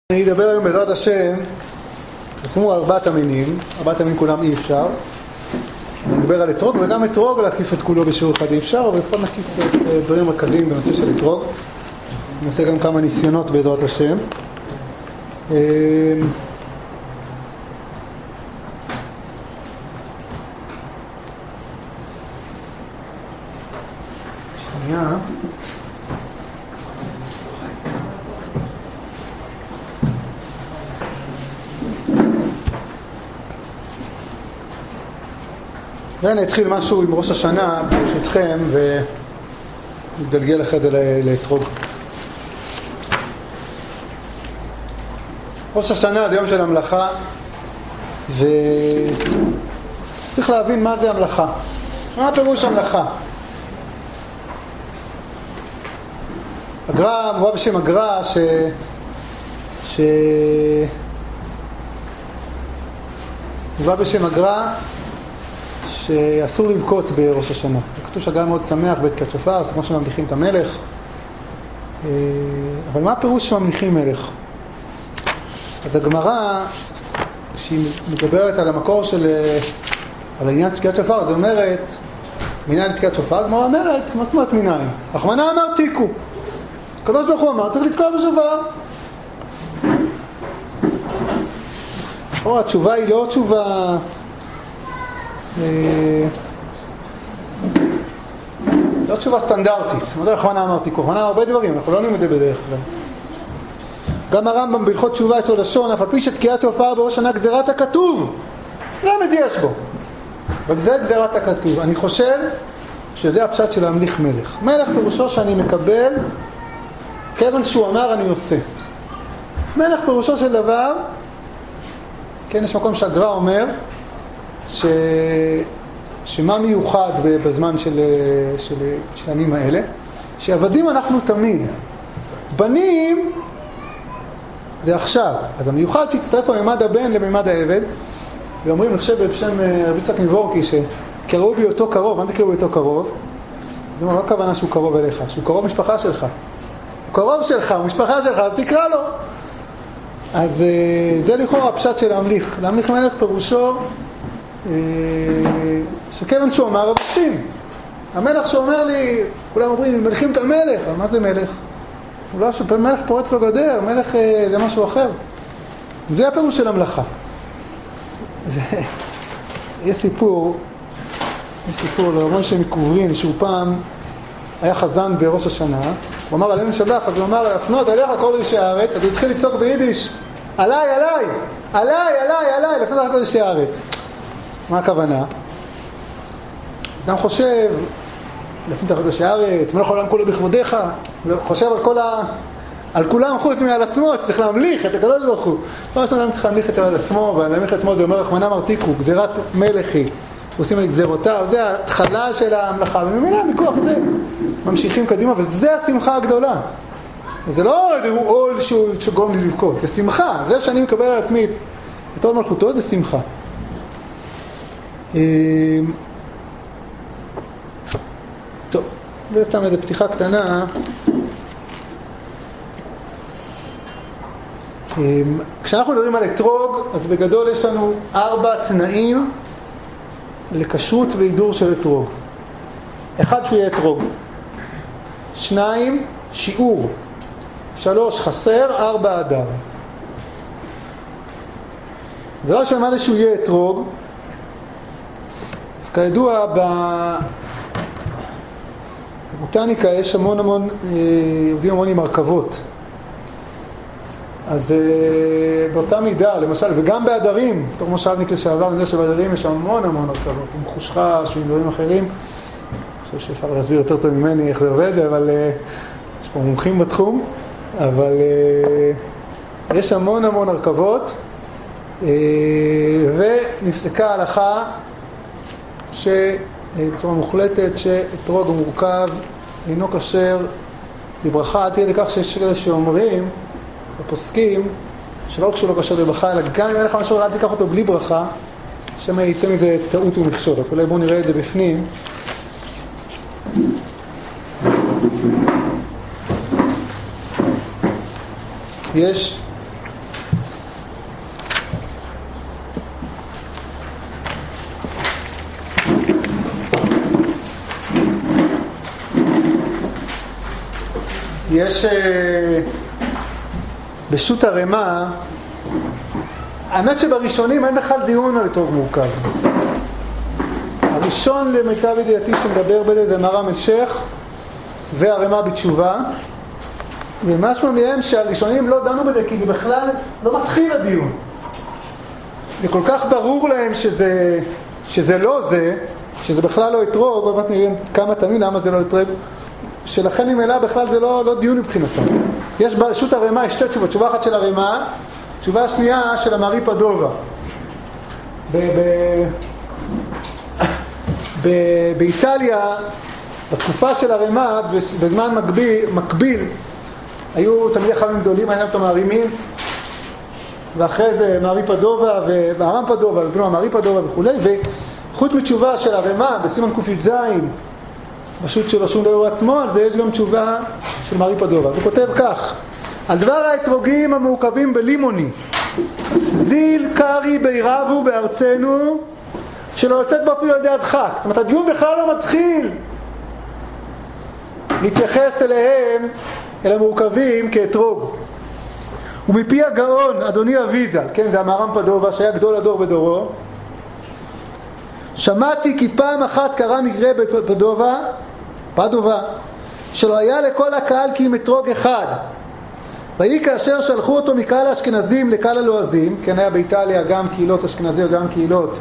אני אדבר היום בעזרת השם, תשימו על ארבעת המינים כולם אי אפשר. אני אדבר על אתרוג, וגם אתרוג להקיף את כולו בשיעור אחד אי אפשר, אבל לפחות נקיף דברים מרכזיים בנושא של אתרוג. נעשה גם כמה ניסיונות בעזרת השם. שנייה. ואני אתחיל משהו עם ראש השנה ברשותכם ונתגלגל אחרי זה לאתרוג. ראש השנה זה יום של המלאכה, וצריך להבין מה זה המלאכה. מה פירוש המלאכה? הגר"א, מובא בשם הגר"א מובא בשם הגר"א שאסור לבכות בראש השנה. כתוב שהגר"א מאוד שמח בתקיעת שופר, זה כמו שממליכים את המלך. אבל מה הפירוש שממליכים מלך? אז הגמרא, כשהיא מדברת על המקור על העניין של תקיעת שופר, אז היא אומרת, מניין תקיעת שופר, הגמרא אומרת, מה זאת אומרת מניין? רחמנא אמר תיקו. הקדוש ברוך הוא אמר, צריך לתקוע בשופר. התשובה היא לא תשובה לא תשובה סטנדרטית. מה רחמנא אמר תיקו? רחמנא הרבה דברים, אנחנו לא עונים את זה בדרך כלל. גם הרמב"ם בהלכות תשובה יש לו לשון, אף על פי שתקיעת שופר בראש השנה גזירת הכתוב, זה יש בו, אבל זה גזירת הכתוב. אני חושב שזה הפשט של להמליך מלך. מלך פירושו שאני מקבל כיוון שהוא אמר אני עושה. מלך פירושו של דבר, כן, יש מקום שהגר"א אומר שמה מיוחד בזמן של הימים האלה, שעבדים אנחנו תמיד, בנים זה עכשיו. אז המיוחד שהצטרף פה ממד הבן לממד העבד, ואומרים, אני חושב בשם רבי יצחק ניבורקי, שקראו בהיותו קרוב. מה זה קראו בהיותו קרוב? זאת אומרת, לא הכוונה שהוא קרוב אליך, שהוא קרוב משפחה שלך. הוא קרוב שלך, הוא משפחה שלך, אז תקרא לו. אז זה לכאורה הפשט של להמליך. להמליך מלך פירושו שכיוון שהוא אמר רבשים. המלך שאומר לי, כולם אומרים, מלכים את המלך. אבל מה זה מלך? אולי שמלך פורץ לו גדר, מלך זה משהו אחר. זה הפירוש של המלאכה. יש סיפור לרבן שם מקוברין, שהוא פעם היה חזן בראש השנה, הוא אמר עלינו שבח, אז הוא אמר, להפנות עליך כל ראשי הארץ, אז הוא התחיל לצעוק ביידיש, עליי, עליי, עליי, עליי, עליי, להפנות עליך כל ראשי הארץ. מה הכוונה? אדם חושב, להפנות עליך כל ראשי הארץ, מלך העולם כולו בכבודיך, וחושב על כולם חוץ מעל עצמו, שצריך להמליך את הקדוש ברוך הוא. לא שאדם צריך להמליך את עצמו, ולהמליך את עצמו זה אומר, רחמנא אמר תיקו, גזירת מלכי, עושים על גזירותיו, זה ההתחלה של המלאכה, וממילא מכוח זה ממשיכים קדימה, וזה השמחה הגדולה. זה לא עול שגורם לי לבכות, זה שמחה. זה שאני מקבל על עצמי את עול מלכותו, זה שמחה. טוב, זה סתם איזו פתיחה קטנה. כשאנחנו מדברים על אתרוג, אז בגדול יש לנו 4 תנאים לכשרות והידור של אתרוג. 1, שהוא יהיה אתרוג. 2, שיעור. 3, חסר. 4, הדר. זה לא שאומר לי שהוא יהיה אתרוג. אז כידוע בבוטניקה יש המון עובדים המון עם הרכבות. אז באותה מידה, למשל, וגם בעדרים, בתור מושבניק לשעבר, אני יודע שבעדרים יש המון הרכבות, עם חושחש ועם דברים אחרים. אני חושב שאפשר להסביר יותר טוב ממני איך זה עובד, אבל יש פה מומחים בתחום, אבל יש המון הרכבות, ונפסקה ההלכה שבצורה מוחלטת שאתרוג המורכב אינו כשר לברכה, תהיה לכך שיש כאלה שאומרים הפוסקים שלא כשהוא לא כשר לברכה, אלא גם אם אין לך משהו אל תיקח אותו בלי ברכה, שמה יצא מזה טעות ומכשול. אולי בואו נראה את זה בפנים. יש יש בשו"ת הרמ"א, האמת שבראשונים אין בכלל דיון על אתרוג מורכב. הראשון למיטב ידיעתי שמדבר בזה זה מר"ם אלשיך והרמ"א בתשובה, ומשהו מהם שהראשונים לא דנו בזה כי זה בכלל לא מתחיל הדיון. זה כל כך ברור להם שזה לא זה, שזה בכלל לא אתרוג, עוד מעט נראה כמה תמיד למה זה לא אתרוג, שלכן ממילא בכלל זה לא דיון מבחינתו. יש בשו"ת הרמ"א שתי תשובות, תשובה אחת של הרמ"א, תשובה שנייה של המרי פדובה. באיטליה, בתקופה של הרמ"א, בזמן מקביל, היו תלמידי חכמים גדולים, היה להם את המרי מינץ, ואחרי זה מרי פדובה והר"ם פדובה, ובנו המרי פדובה וכולי, וחוץ מתשובה של הרמ"א בסימן ק"ז, בשו"ת שלו שום דבר עצמו, על זה יש גם תשובה של מרי פדובה. הוא כותב כך: על דבר האתרוגים המעוכבים בלימוני, זיל קרי בירבו בארצנו, שלא יוצאת בו אפילו על ידי הדחק. זאת אומרת, הדיון בכלל לא מתחיל להתייחס אליהם, אל המעוכבים, כאתרוג. ומפי הגאון, אדוני אביזל, כן, זה המהר"ם פדובה, שהיה גדול הדור בדורו, שמעתי כי פעם אחת קרה מקרה בפדובה, שלא היה לכל הקהל כי עם אתרוג אחד. ויהי כאשר שלחו אותו מקהל האשכנזים לקהל הלועזים, כן, היה באיטליה גם קהילות אשכנזיות, גם קהילות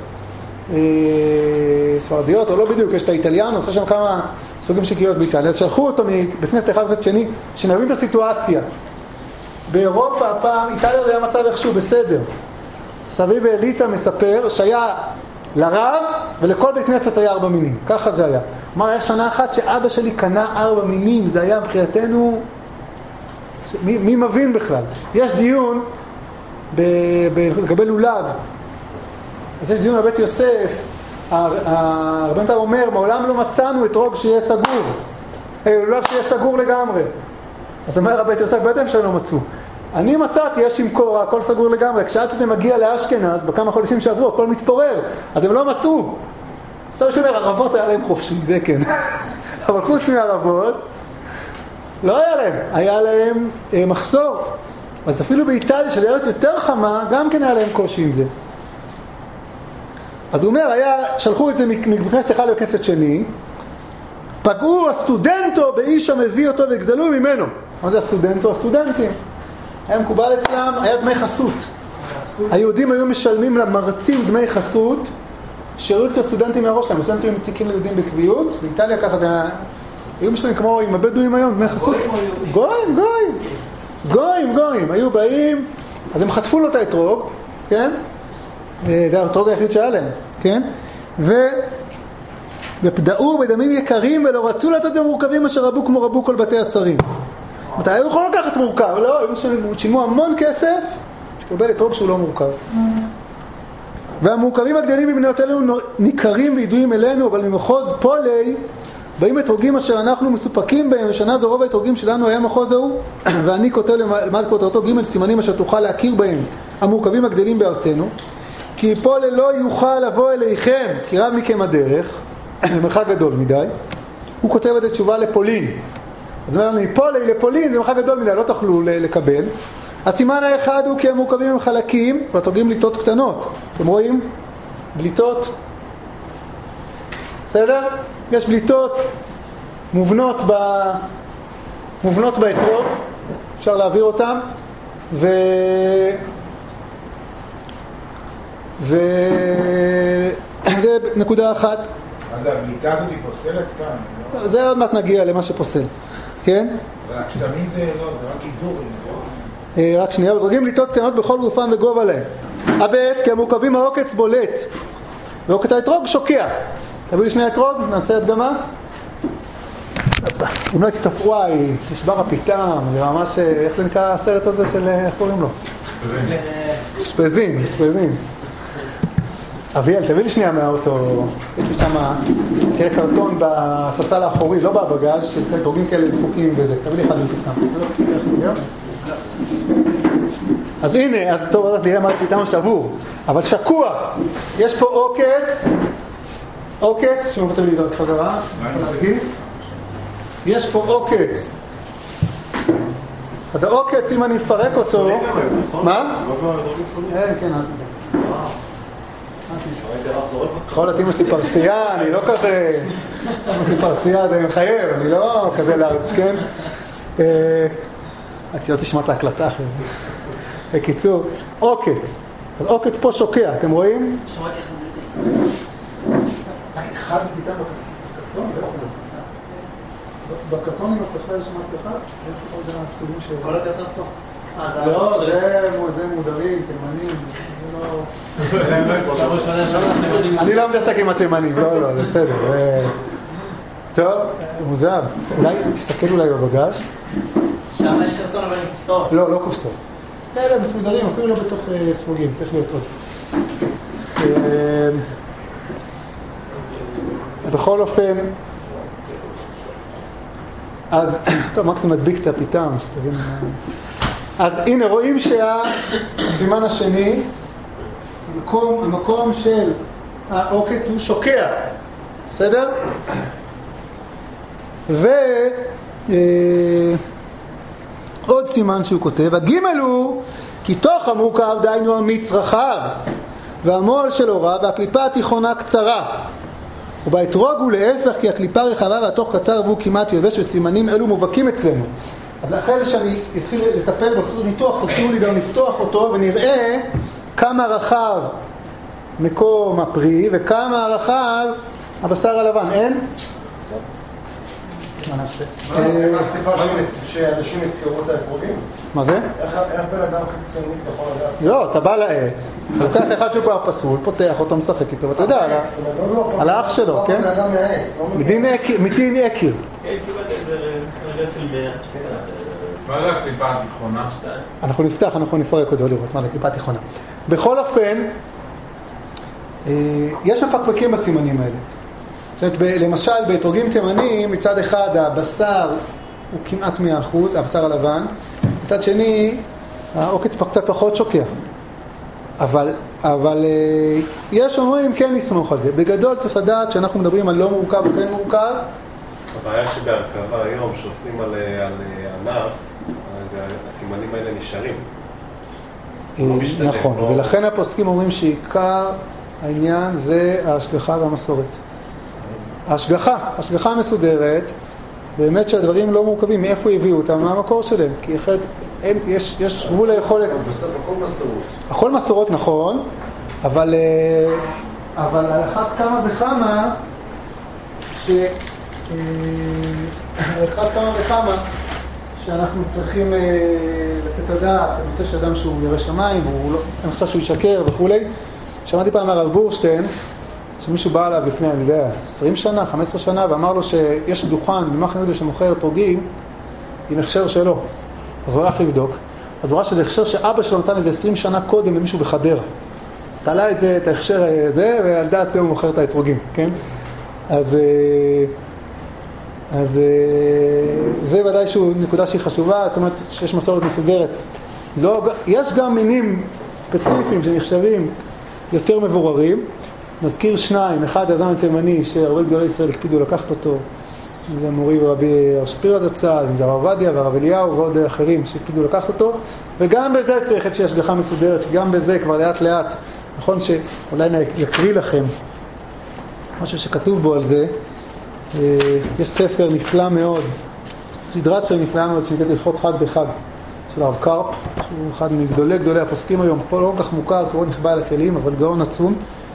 ספרדיות, או לא בדיוק, יש את האיטליאן, עושה שם כמה סוגים של קהילות באיטליה. אז שלחו אותו מבית כנסת אחד ובית שני, שנבין את הסיטואציה. באירופה הפעם, איטליה זה היה מצב איכשהו בסדר. סביב אליטה מספר שהיה לרב ולכל בית כנסת היה 4 מינים. ככה זה היה. אמר, היה שנה אחת שאבא שלי קנה 4 מינים, זה היה מבחינתנו, מי מבין בכלל? יש דיון לגבי לולב. אז יש דיון בבית יוסף, הרבן תם אומר, מעולם לא מצאנו אתרוג שיהיה סגור. לולב שיהיה סגור לגמרי. אז אומר הבית יוסף, בטח שלא מצאו. אני מצאתי, יש עם קורה, הכל סגור לגמרי. כשעד שזה מגיע לאשכנז, בכמה חודשים שעברו, הכל מתפורר. אז הם לא מצאו. עכשיו יש אומר, הרבות היה להם חופשי, זה כן. אבל חוץ מהרבות, לא היה להם. היה להם מחסור. אז אפילו באיטליה, של ארץ יותר חמה, גם כן היה להם קושי עם זה. אז הוא אומר, שלחו את זה מכנסת אחד לכנסת שני, פגעו הסטודנטו באיש המביא אותו והגזלו ממנו. מה זה הסטודנטו? הסטודנטים. היה מקובל אצלם, היה דמי חסות. היהודים היו משלמים למרצים דמי חסות, שירות את הסטודנטים מהראש שלהם. הסטודנטים מציקים ליהודים בקביעות, באיטליה ככה זה היה, היו משלמים כמו עם הבדואים היום, דמי חסות. גויים. היו באים, אז הם חטפו לו את האתרוג, כן? זה האתרוג היחיד שהיה להם, כן? ופדעו בדמים יקרים ולא רצו לתת את המורכבים אשר רבו כמו רבו כל בתי השרים. מתי היו יכולים לקחת מורכב? לא, היו שילמו המון כסף שתקבל אתרוג שהוא לא מורכב. והמורכבים הגדולים מבניות אלו ניכרים וידועים אלינו, אבל ממחוז פולי באים אתרוגים אשר אנחנו מסופקים בהם, ושנה זו רוב האתרוגים שלנו היה מחוז ההוא, ואני כותב למד כותרתו ג' סימנים אשר תוכל להכיר בהם המורכבים הגדולים בארצנו, כי פולי לא יוכל לבוא אליכם, כי רב מכם הדרך, זה מרחק גדול מדי. הוא כותב את התשובה לפולין. אז אומר לנו, מפולי לפולין זה מרחק גדול מדי, לא תוכלו לקבל. הסימן האחד הוא כי המורכבים הם חלקים, והתורגים בליטות קטנות. אתם רואים? בליטות. בסדר? יש בליטות מובנות באתרוג, אפשר להעביר אותם, זה נקודה אחת. אז הבליטה הזאת היא פוסלת כאן? זה עוד מעט נגיע למה שפוסל, כן? אבל הקטנים זה לא, זה רק עידור. רק שנייה, ודרגים בליטות קטנות בכל גופם וגובה להם. הבית, כי המורכבים העוקץ בולט, ועוקץ האתרוג שוקע. תביא לי שני אתרוג, נעשה הדגמה. אם לא תתפרו, נשבר הפיתם, זה ממש, איך זה נקרא הסרט הזה של, איך קוראים לו? שפזין. אביאל, תביא לי שנייה מהאוטו, יש לי שם קרטון בספסל האחורי, לא בבגז, של דרוגים כאלה דפוקים וזה, תביא לי אחד מפיתם. אז הנה, אז טוב, נראה מה פיתם שבור, אבל שקוע, יש פה עוקץ, שמעו כתב לי דרך חזרה, יש פה עוקץ אז העוקץ, אם אני אפרק אותו... מה? כן, אל תדע. יכול להיות, אמא שלי פרסייה, אני לא כזה... אמא שלי פרסייה, זה מחייב, אני לא כזה לארץ, כן? רק שלא תשמע את ההקלטה אחרת. בקיצור, עוקץ. אז עוקץ פה שוקע, אתם רואים? שמעתי רק אחד ניתן בקרטון, ולא יכול לעשות זה. בקרטון עם הספר יש מהפכה? זה הצילום של... כל הקרטון פה. לא, זה מודרים, תימנים, זה לא... אני לא מתעסק עם התימנים, לא, זה בסדר. טוב, מוזר. אולי תסתכל אולי בבגז. שם יש קרטון אבל עם קופסאות. לא קופסאות. אלה מפוזרים, אפילו לא בתוך ספוגים, צריך להיות עוד. בכל אופן, אז, טוב, מקסימום מדביק את הפיתם, שתבין. אז הנה, רואים שהסימן השני, המקום של העוקץ הוא שוקע, בסדר? עוד סימן שהוא כותב, הגימל הוא כי תוך המורכב דיינו המיץ רחב והמול שלו רב והקליפה התיכונה קצרה ובאתרוג הוא להפך כי הקליפה רחבה והתוך קצר והוא כמעט יבש וסימנים אלו מובהקים אצלנו. אז אחרי זה שאני אתחיל לטפל בסוד ניתוח תזכירו לי גם לפתוח אותו ונראה כמה רחב מקום הפרי וכמה רחב הבשר הלבן. אין? מה נעשה? מה הציפה שאנשים יזכרו את האתרוגים? מה זה? איך בן אדם חיצוני יכול לדעת? לא, אתה בא לעץ, לוקח אחד שהוא כבר פסול, פותח אותו, משחק איתו, ואתה יודע, על האח שלו, כן? בן אדם מהעץ, לא מדין יקיר. כן, קיבלת איזה רסל ב... מה זה הקליפה התיכונה? אנחנו נפרק אותו לראות מה זה הקליפה התיכונה. בכל אופן, יש מפקפקים בסימנים האלה. זאת אומרת, למשל, באתרוגים תימנים, מצד אחד הבשר הוא כמעט 100%, הבשר הלבן, מצד שני, העוקץ קצת פחות שוקע. אבל יש אומרים כן לסמוך על זה. בגדול צריך לדעת שאנחנו מדברים על לא מורכב או כן מורכב. הבעיה שבהרכבה היום, שעושים על ענף, הסימנים האלה נשארים. נכון, ולכן הפוסקים אומרים שעיקר העניין זה ההשגחה והמסורת. ההשגחה המסודרת, באמת שהדברים לא מורכבים, מאיפה הביאו אותם, מה המקור שלהם, כי אחרת יש גבול היכולת. בסוף הכל מסורות. הכל מסורות נכון, אבל על אחת כמה וכמה, שאנחנו צריכים לתת הדעת, הנושא של אדם שהוא ירא שמיים, אני חושב שהוא ישקר וכו'. שמעתי פעם הרב בורשטיין, שמישהו בא אליו לפני, אני יודע, 20 שנה, 15 שנה, ואמר לו שיש דוכן במחנה יהודה שמוכר אתרוגים עם הכשר שלו. אז הוא הלך לבדוק. אז הוא ראה שזה הכשר שאבא שלו נתן איזה 20 שנה קודם למישהו בחדרה. תעלה את זה, את ההכשר הזה, ועל דעת זה הוא מוכר את האתרוגים, כן? אז זה ודאי שהוא נקודה שהיא חשובה, זאת אומרת שיש מסורת מסודרת. לא, יש גם מינים ספציפיים שנחשבים יותר מבוררים. נזכיר שניים, אחד הזמן התימני שהרבה גדולי ישראל הקפידו לקחת אותו, זה מורי ורבי שפירא זצ"ל, זה הרב עובדיה והרב אליהו ועוד אחרים שהקפידו לקחת אותו, וגם בזה צריך שיש השגחה מסודרת, גם בזה כבר לאט לאט, נכון שאולי נקריא לכם משהו שכתוב בו על זה, יש ספר נפלא מאוד, סדרת של נפלאה מאוד שנקראת הלכות חג בחג של הרב קרפ, שהוא אחד מגדולי הפוסקים היום, פה לא כל כך מוכר, כי הוא נכבה על הכלים, אבל גאון עצום,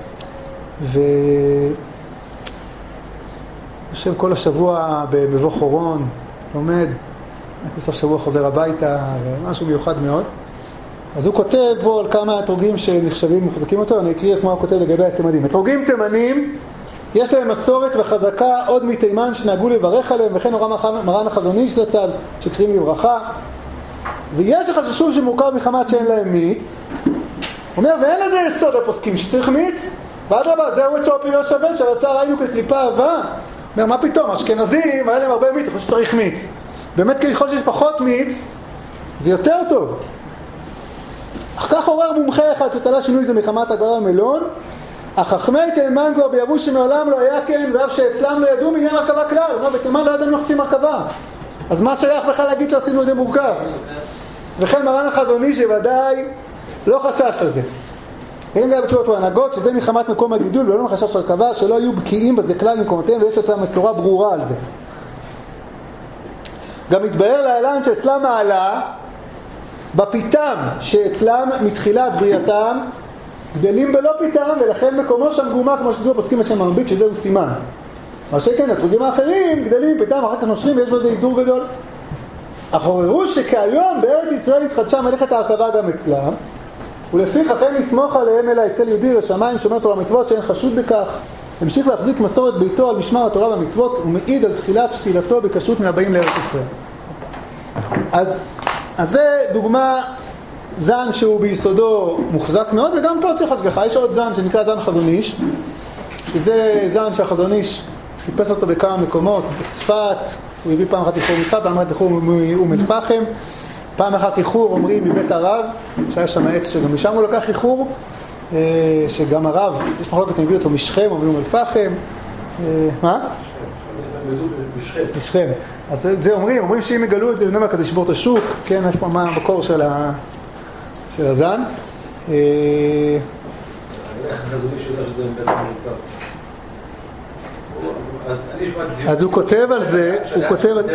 יושב כל השבוע במבוא חורון, לומד, רק בסוף שבוע חוזר הביתה, ומשהו מיוחד מאוד. אז הוא כותב פה על כמה אתרוגים שנחשבים ומחזקים אותו, אני אקריא את מה הוא כותב לגבי התימנים. אתרוגים תימנים, יש להם מסורת וחזקה עוד מתימן שנהגו לברך עליהם, וכן מרן החזון איש זצ"ל שקוראים לברכה. ויש החששות שמורכב מחמת שאין להם מיץ. הוא אומר, ואין לזה יסוד הפוסקים שצריך מיץ, ואדרבה, זהו אצלו פירו שווה, שהבשר ראינו כקליפה עבה. אומר, מה פתאום, אשכנזים, היה להם הרבה מיץ, אני חושב שצריך מיץ. באמת ככל שיש פחות מיץ, זה יותר טוב. אך כך עורר מומחה אחד שתלה שינוי זה מחמת הגרר המלון, אך חכמי תימן כבר ביבוש שמעולם לא היה כן, ואף שאצלם לא ידעו מעניין הרכבה כלל. אומר, בתימן לא ידענו יחסים הרכבה. אז מה שייך בכלל להגיד שעשינו את זה מורכב? וכן מרן החזון איש שוודאי לא חשש לזה. אין לה בתשובות ההנהגות שזה מחמת מקום הגידול ולא מחשש הרכבה, שלא היו בקיאים בזה כלל במקומותיהם, ויש אותה מסורה ברורה על זה. גם מתבהר להלן שאצלם מעלה בפיתם שאצלם מתחילת בריאתם גדלים בלא פיתם, ולכן מקומו שם גומה כמו שכתוב בפסקים בשם המרבית, שזהו סימן. מה שכן, הטרוגים האחרים גדלים מפיתם, אחר כך נושרים ויש בזה הידור גדול. החוררו שכהיום בארץ ישראל התחדשה מלאכת ההרכבה גם אצלם, ולפיכך אין לסמוך עליהם אלא אצל יהודי רשמיים שומר תורה ומצוות שאין חשוד בכך. המשיך להחזיק מסורת ביתו על משמר התורה והמצוות ומעיד על תחילת שתילתו בכשרות מהבאים לארץ ישראל. אז זה דוגמה זן שהוא ביסודו מוחזק מאוד, וגם פה צריך השגחה. יש עוד זן שנקרא זן חזון איש, שזה זן שהחזון איש חיפש אותו בכמה מקומות, בצפת, הוא הביא פעם אחת איחור מצפת, פעם אחת איחור מאום אל פחם, פעם אחת איחור אומרים מבית הרב, שהיה שם עץ שגם משם הוא לקח איחור, שגם הרב, יש מחלוקת, הם הביאו אותו משכם או מאום אל פחם, מה? משכם. אז זה אומרים שאם יגלו את זה, נאמר כדי לשבור את השוק, כן, יש פה מה המקור של הזן. אז הוא כותב על זה, הוא כותב על...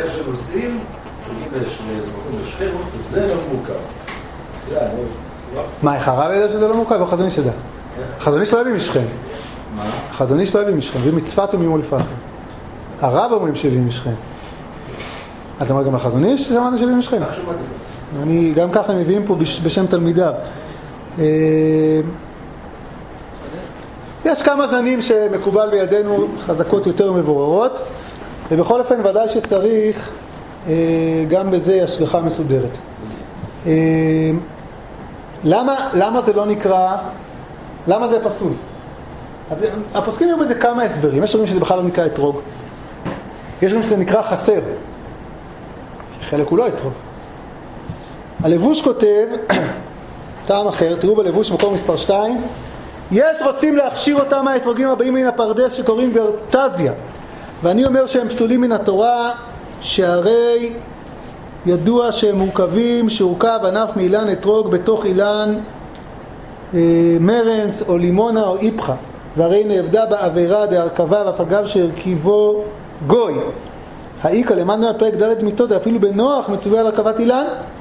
זה לא מורכב. מה, איך הרב ידע שזה לא מורכב? או החזון איש ידע? החזון איש לא הביא משכם. מה? החזון איש לא הביא משכם, הביא מצפת ומאום אל פחם. הרב אומרים שהביא משכם. אתה אומר גם לחזון איש שמעת שהביא משכם? אני גם ככה מביאים פה בשם תלמידיו. יש כמה זנים שמקובל בידינו חזקות יותר מבוררות, ובכל אופן ודאי שצריך גם בזה השגחה מסודרת. למה זה לא נקרא, למה זה פסול? הפוסקים היו בזה כמה הסברים. יש אומרים שזה בכלל לא נקרא אתרוג, יש אומרים שזה נקרא חסר, חלק הוא לא אתרוג. הלבוש כותב טעם אחר, תראו בלבוש מקור מספר 2, יש רוצים להכשיר אותם מהאתרוגים הבאים מן הפרדס שקוראים גרטזיה, ואני אומר שהם פסולים מן התורה, שהרי ידוע שהם מורכבים, שהורכב ענף מאילן אתרוג בתוך אילן מרנס או לימונה או איפחה, והרי נעבדה בעבירה דהרכבה והפלגב שהרכיבו גוי. האיקה למדנו בפרק ד' מיתות, אפילו בנוח מצווה על הרכבת אילן,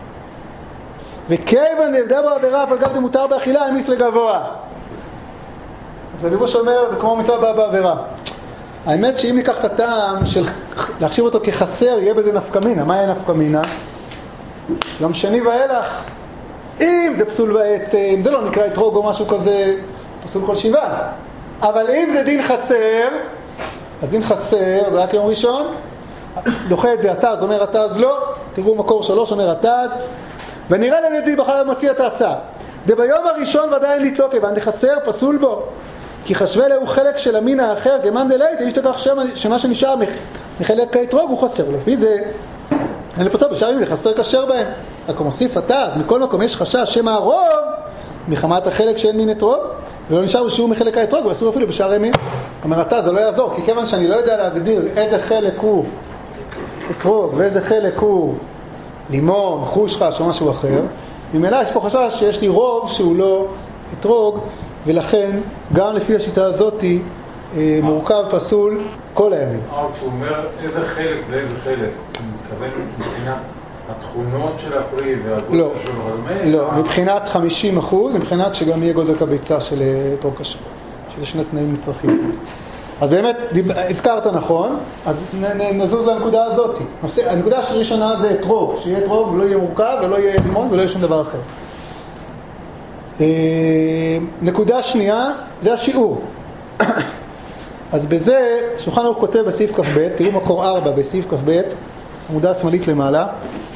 וכיוון נעבדה בעבירה הפלגב דמותר באכילה המיס לגבוה. אז הליבוש אומר זה כמו מצווה בעבירה. האמת שאם ניקח את הטעם של להחשיב אותו כחסר, יהיה בזה נפקמינה. מה יהיה נפקמינה? יום שני ואילך, אם זה פסול בעצם, זה לא נקרא אתרוג או משהו כזה, פסול כל שבעה. אבל אם זה דין חסר, אז דין חסר זה רק יום ראשון, דוחה את זה התז, אומר התז לא, תראו מקור 3 אומר התז, ונראה לנדי בכלל מציע את ההצעה. ביום הראשון ודאי לתלוק, כיוון דחסר פסול בו, כי חשבה לה הוא חלק של המין האחר, כמאן דלית, יש לכך שמה שנשאר מחלק האתרוג הוא חסר. לפי זה, אני לפצוע בשערים לחסר כשר בהם. רק הוא מוסיף התת, מכל מקום יש חשש שמה הרוב מחמת החלק שאין מין אתרוג, ולא נשאר בשיעור מחלק האתרוג, ואסור אפילו בשער ימים. אומר התת, זה לא יעזור, כי כיוון שאני לא יודע להגדיר איזה חלק הוא אתרוג ואיזה חלק הוא לימון, חושחש או משהו אחר, ממילא יש פה חשש שיש לי רוב שהוא לא אתרוג, ולכן גם לפי השיטה הזאת מורכב פסול כל הימים. כשהוא אומר איזה חלק ואיזה חלק, הוא מתכוון מבחינת התכונות של הפרי והגודל של הרלמי? לא, מבחינת 50%, מבחינת שגם יהיה גודל כביצה של אתרוג כשר, שזה שני תנאים מצרכים. אז באמת, הזכרת נכון, אז נזוז לנקודה הזאת. הנקודה הראשונה זה אתרוג, שיהיה אתרוג ולא יהיה מורכב ולא יהיה לימון ולא יהיה שום דבר אחר. נקודה שנייה זה השיעור. אז בזה שולחן ערוך כותב בסעיף כ"ב, תראו מקור 4 בסעיף כ"ב, עמודה שמאלית למעלה,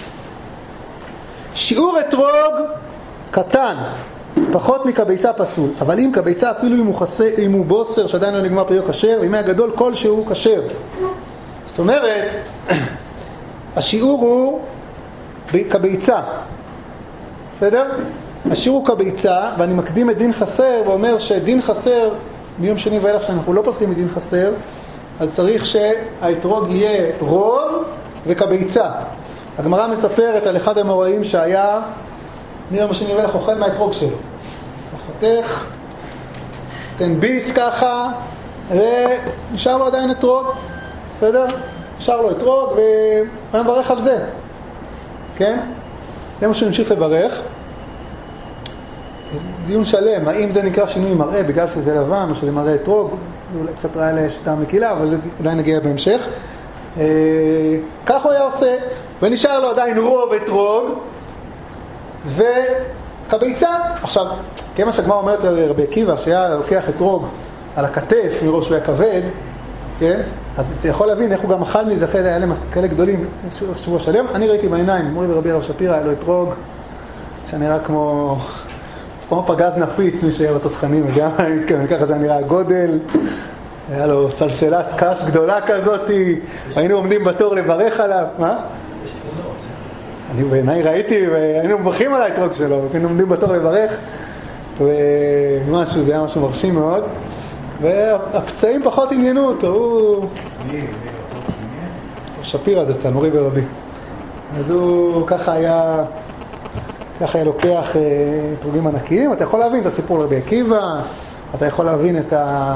שיעור אתרוג קטן פחות מקביצה פסול, אבל אם קביצה אפילו אם הוא בוסר שעדיין לא נגמר פריו כשר, ואם היה גדול כלשהו כשר. זאת אומרת, השיעור הוא קביצה, בסדר? השיעור הוא קביצה, ואני מקדים את דין חסר ואומר שדין חסר מיום שני ואילך שאנחנו לא פוסלים את דין חסר, אז צריך שהאתרוג יהיה רוב וכביצה. הגמרא מספרת על אחד המוראים שהיה, נראה מה שאני מלך אוכל מהאתרוג שלו. חותך, תן ביס ככה, ונשאר לו עדיין אתרוג, בסדר? נשאר לו אתרוג, והוא מברך על זה. כן? זה מה שנמשיך לברך. דיון שלם, האם זה נקרא שינוי מראה בגלל שזה לבן או שזה מראה אתרוג, זה אולי קצת ראה לשיטה מקילה, אבל אולי נגיע בהמשך. כך הוא היה עושה, ונשאר לו עדיין רוב אתרוג, וכביצה. עכשיו, כמה שהגמרא אומרת על רבי עקיבא, שהיה לוקח אתרוג על הכתף מראש הוא היה כבד, כן? אז אתה יכול להבין איך הוא גם אכל מזה, היה להם כאלה גדולים, שבוע שלם. אני ראיתי בעיניים, מורי ורבי רב שפירא, היה לו אתרוג שנראה כמו פגז נפיץ, מי שהיה בתותחנים, וגם ככה זה נראה גודל, היה לו סלסלת קש גדולה כזאת, היינו עומדים בתור לברך עליו. מה? אני בעיניי ראיתי, והיינו מברכים על האתרוג שלו, היינו עומדים בתור לברך, ומשהו, זה היה משהו מרשים מאוד, והפצעים פחות עניינו אותו, הוא... שפירא זה צל, מורי ורבי. אז הוא ככה היה לוקח אתרוגים ענקיים. אתה יכול להבין את הסיפור לרבי עקיבא, אתה יכול להבין את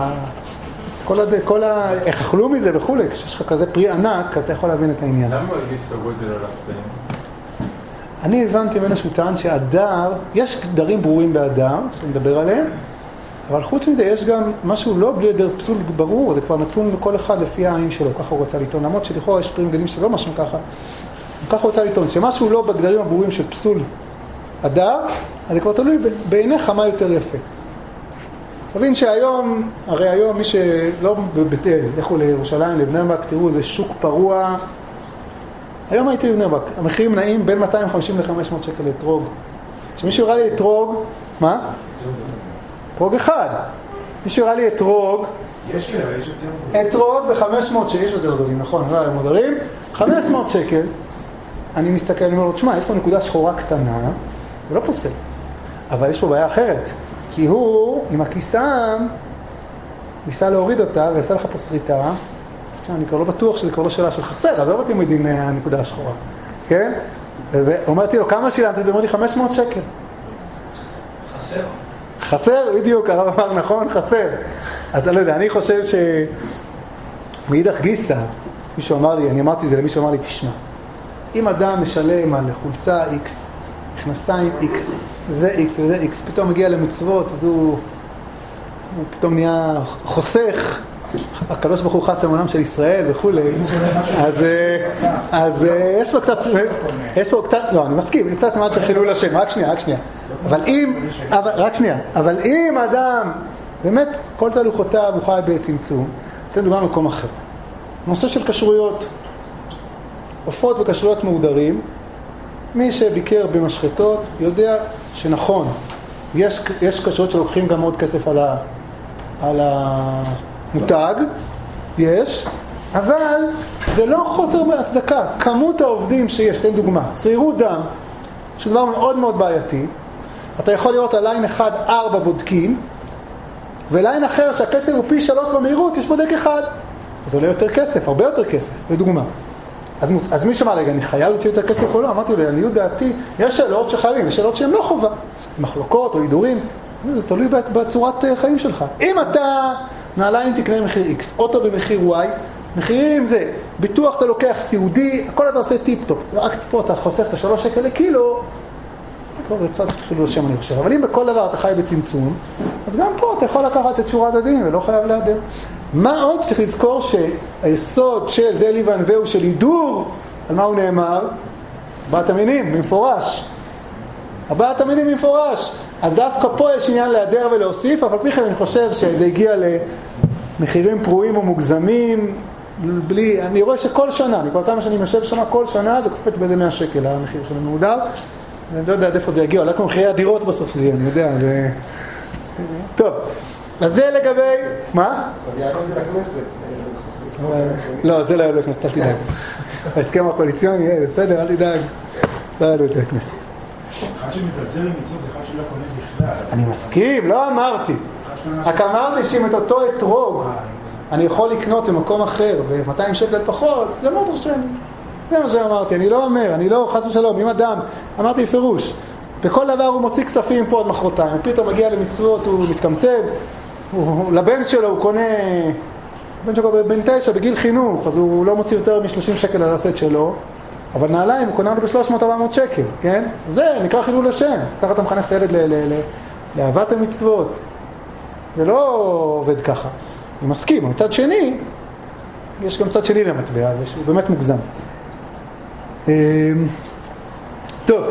איך אכלו מזה וכו'. כשיש לך כזה פרי ענק, אתה יכול להבין את העניין. למה הוא הרגיש את הגודל על הפצעים? אני הבנתי ממנו שהוא טען שהדר, יש דברים ברורים בהדר, שנדבר עליהם, אבל חוץ מזה יש גם משהו לא בלי דר פסול ברור, זה כבר נתון לכל אחד לפי העין שלו, ככה הוא רוצה לטעון. למרות שלכאורה יש פרים גדולים שלא משהו ככה, ככה הוא רוצה לטעון, שמשהו לא בגדרים הברורים של פסול הדר, אז זה כבר תלוי בעיניך מה יותר יפה. תבין שהיום, הרי היום מי שלא בבית אל, לכו לירושלים, לבני ברק, תראו, זה שוק פרוע. היום הייתי בבני ברק, המחירים נעים בין 250 ל-500 שקל לאתרוג. שמישהו הראה לי אתרוג, מה? אתרוג אחד. מישהו הראה לי אתרוג, יש כאלה, יש יותר זולים. אתרוג ב-500 שיש יותר זולים, נכון, לא הם מודרים, 500 שקל. אני מסתכל, אני אומר לו, תשמע, יש פה נקודה שחורה קטנה, זה לא פוסל. אבל יש פה בעיה אחרת, כי הוא, עם הכיסם, ניסה להוריד אותה ועשה לך פה שריטה, אני כבר לא בטוח שזה כבר לא שאלה של חסר, אז לא באתי מדין הנקודה השחורה, כן? ואומרתי לו, כמה שילמת? הוא אומר לי, 500 שקל. חסר. חסר, בדיוק, הרב אמר נכון, חסר. אז אני לא יודע, אני חושב שמאידך גיסא, מישהו אמר לי, אני אמרתי זה למישהו אמר לי, תשמע, אם אדם משלם על חולצה X, מכנסיים X, זה X וזה X, פתאום מגיע למצוות, אז הוא פתאום נהיה חוסך, הקדוש ברוך הוא חס אמונם של ישראל וכו'. אז יש פה קצת, לא, אני מסכים, קצת מעט של חילול השם, רק שנייה. אבל אם אדם, באמת, כל תהלוכותיו הוא חי בצמצום, אתם דוגמה במקום אחר. נושא של כשרויות, עופות וכשרויות מהודרים, מי שביקר במשחטות יודע שנכון, יש כשרויות שלוקחים גם עוד כסף על המותג, יש, אבל זה לא חוסר בהצדקה. כמות העובדים שיש, תן דוגמה, צעירות דם, שדבר מאוד מאוד בעייתי, אתה יכול לראות על ליין 1-4 בודקים, וליין אחר שהקצב הוא פי 3 במהירות, יש בודק אחד. זה עולה יותר כסף, הרבה יותר כסף, לדוגמה. אז מי שמע, רגע, אני חייב להוציא יותר כסף או לא? אמרתי לו, לעניות דעתי, יש שאלות שחייבים, יש שאלות שהן לא חובה. מחלוקות או הידורים, זה תלוי בצורת חיים שלך. אם אתה נעליים תקנה במחיר X, אוטו במחיר Y, מחירים זה, ביטוח אתה לוקח סיעודי, הכל אתה עושה טיפ-טופ. רק פה אתה חוסך את 3 שקל לקילו, כבר רצת שתחילו לשם אני חושב. אבל אם בכל דבר אתה חי בצמצום, אז גם פה אתה יכול לקחת את שורת הדין ולא חייב להדר. מה עוד צריך לזכור שהיסוד של זה לי וענווהו של הידור, על מה הוא נאמר? 4 המינים, במפורש. 4 המינים במפורש. אז דווקא פה יש עניין להדר ולהוסיף, אבל בכלל אני חושב שזה הגיע למחירים פרועים ומוגזמים, בלי, אני רואה שכל שנה, אני כבר כמה שנים יושב שם, כל שנה זה קופץ באיזה 100 שקל המחיר של המהודר, ואני לא יודע איפה זה יגיע, אולי כמו מחירי הדירות בסוף זה יהיה, אני יודע. טוב, אז זה לגבי, מה? אבל יענו את זה לכנסת. לא, זה לא יענו לכנסת, אל תדאג. ההסכם הקואליציוני, בסדר, אל תדאג, לא יענו את זה לכנסת. אחד שמתעזר למצוות, אחד שלא קונה בכלל. אני מסכים, לא אמרתי. רק אמרתי שאם את אותו אתרוג אני יכול לקנות במקום אחר ו200 שקל פחות, זה מאוד רשם. זה מה שאמרתי, אני לא אומר, אני לא חס ושלום, אם אדם, אמרתי בפירוש, בכל דבר הוא מוציא כספים פה עד מחרתיים, פתאום מגיע למצוות, הוא מתקמצד, לבן שלו הוא קונה, בן שלו בן 9 בגיל חינוך, אז הוא לא מוציא יותר מ-30 שקל על הסט שלו, אבל נעליים הוא קונה לו ב-300-400 שקל, כן? זה נקרא חילול השם, ככה אתה מחנך את הילד לאהבת המצוות, זה לא עובד ככה, אני מסכים, מצד שני, יש גם צד שני למטבע, הוא באמת מוגזם. טוב,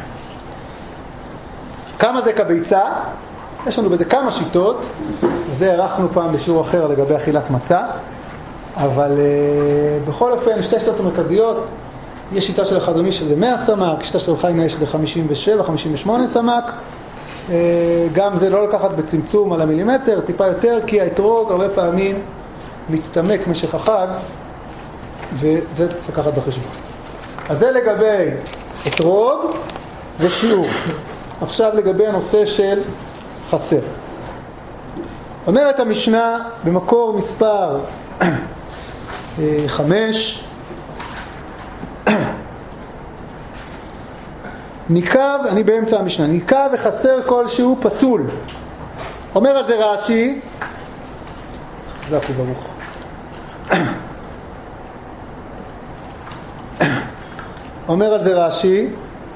כמה זה כביצה? יש לנו בזה כמה שיטות, וזה ערכנו פעם בשיעור אחר לגבי אכילת מצה, אבל בכל אופן שתי שיטות המרכזיות, יש שיטה של החזון איש שזה 100 סמ"ק, שיטה של רב חיים מאיר שזה 57-58 סמ"ק, גם זה לא לקחת בצמצום על המילימטר, טיפה יותר, כי האתרוג הרבה פעמים מצטמק משך החג, וזה לקחת בחשבון. אז זה לגבי אתרוג ושיעור. עכשיו לגבי הנושא של חסר. אומרת המשנה במקור מספר 5, ניקב, אני באמצע המשנה, ניקב וחסר כלשהו פסול. אומר על זה רש"י, חזק וברוך. אומר על זה רש"י,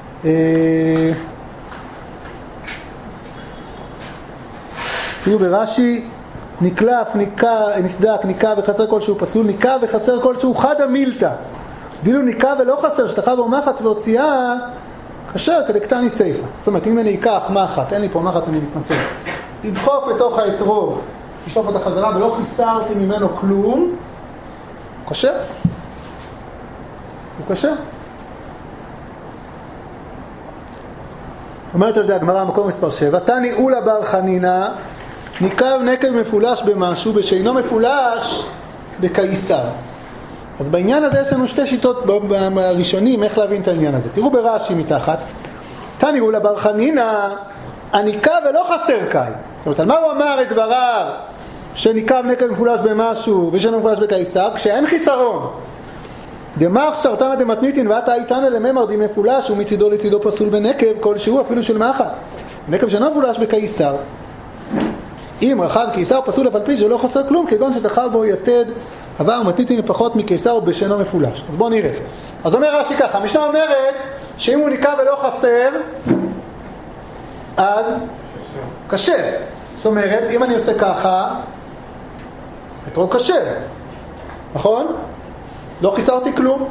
תראו ברש"י, נקלף, נסדק, ניקה וחסר כלשהו פסול, ניקה וחסר כלשהו חד המילתא. דילו ניקה ולא חסר, שטחה בו מחט והוציאה, כשר כדקטני סייפה. זאת אומרת, אם אני אקח מחט, אין לי פה מחט, אני מתמצא. תדחוף לתוך האתרוג, תשלוף אותה חזרה ולא חיסרתי ממנו כלום, הוא כשר. הוא כשר. אומרת על זה הגמרא מקום מספר 7, תני אולה בר חנינא, ניקב נקב מפולש במשהו ושאינו מפולש בקיסר. אז בעניין הזה יש לנו שתי שיטות הראשונים איך להבין את העניין הזה. תראו ברש"י מתחת, תני אולה בר חנינא, הניקב ולא חסר קאי. זאת אומרת, על מה הוא אמר את דבריו שניקב נקב מפולש במשהו ושאינו מפולש בקיסר? כשאין חיסרון. דמח שרתנא דמתניתין ואתה איתנא לממר די מפולש ומצידו לצידו פסול בנקב כלשהו אפילו של מחט. נקב שאינו מפולש בקיסר, אם רחב קיסר פסול אף על פי שלא חסר כלום, כגון שדחה בו יתד עבר מתניתין פחות מקיסר ובשאינו מפולש. אז בואו נראה. אז אומר רש"י ככה, המשנה אומרת שאם הוא ניקה ולא חסר, אז כשר. זאת אומרת, אם אני עושה ככה, אתרוג כשר, נכון? לא חיסרתי כלום.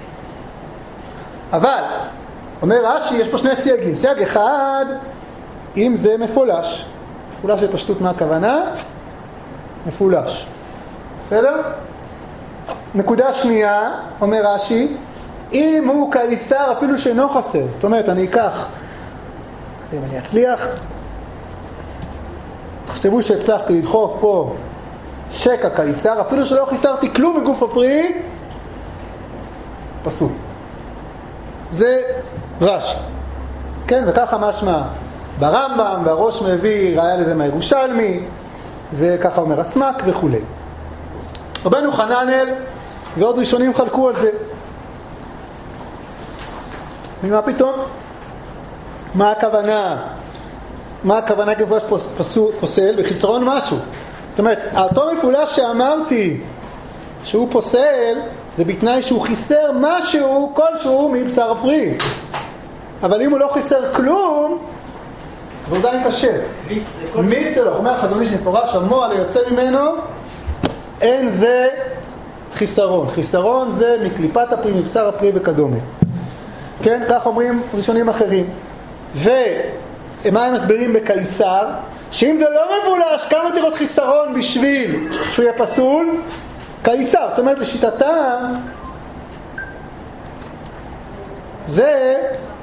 אבל, אומר רש"י, יש פה שני סייגים. סייג אחד, אם זה מפולש. מפולש זה פשטות מה הכוונה? מפולש. בסדר? נקודה שנייה, אומר רש"י, אם הוא קיסר אפילו שאינו חסר. זאת אומרת, אני אקח, אם אני אצליח, תחשבו שהצלחתי לדחוף פה שקע קיסר, אפילו שלא חיסרתי כלום מגוף הפרי, פסול. זה רש"י. כן, וככה משמע ברמב"ם, והראש מביא ראיה לזה מהירושלמי, וככה אומר הסמ"ק וכו'. רבנו חננאל ועוד ראשונים חלקו על זה. ומה פתאום? מה הכוונה? מה הכוונה כמפולש פוסל? בחיסרון משהו. זאת אומרת, אותו מפולש שאמרתי שהוא פוסל, זה בתנאי שהוא חיסר משהו, כלשהו מבשר הפרי. אבל אם הוא לא חיסר כלום, הוא עדיין קשה. מיץ זה לא. אומר החזון איש מפורש, המועל היוצא ממנו, אין זה חיסרון. חיסרון זה מקליפת הפרי, מבשר הפרי וכדומה. כן? כך אומרים ראשונים אחרים. ומה הם מסבירים בקיסר? שאם זה לא מבולש, כמה תירות חיסרון בשביל שהוא יהיה פסול? קיסר. זאת אומרת, לשיטתם, זה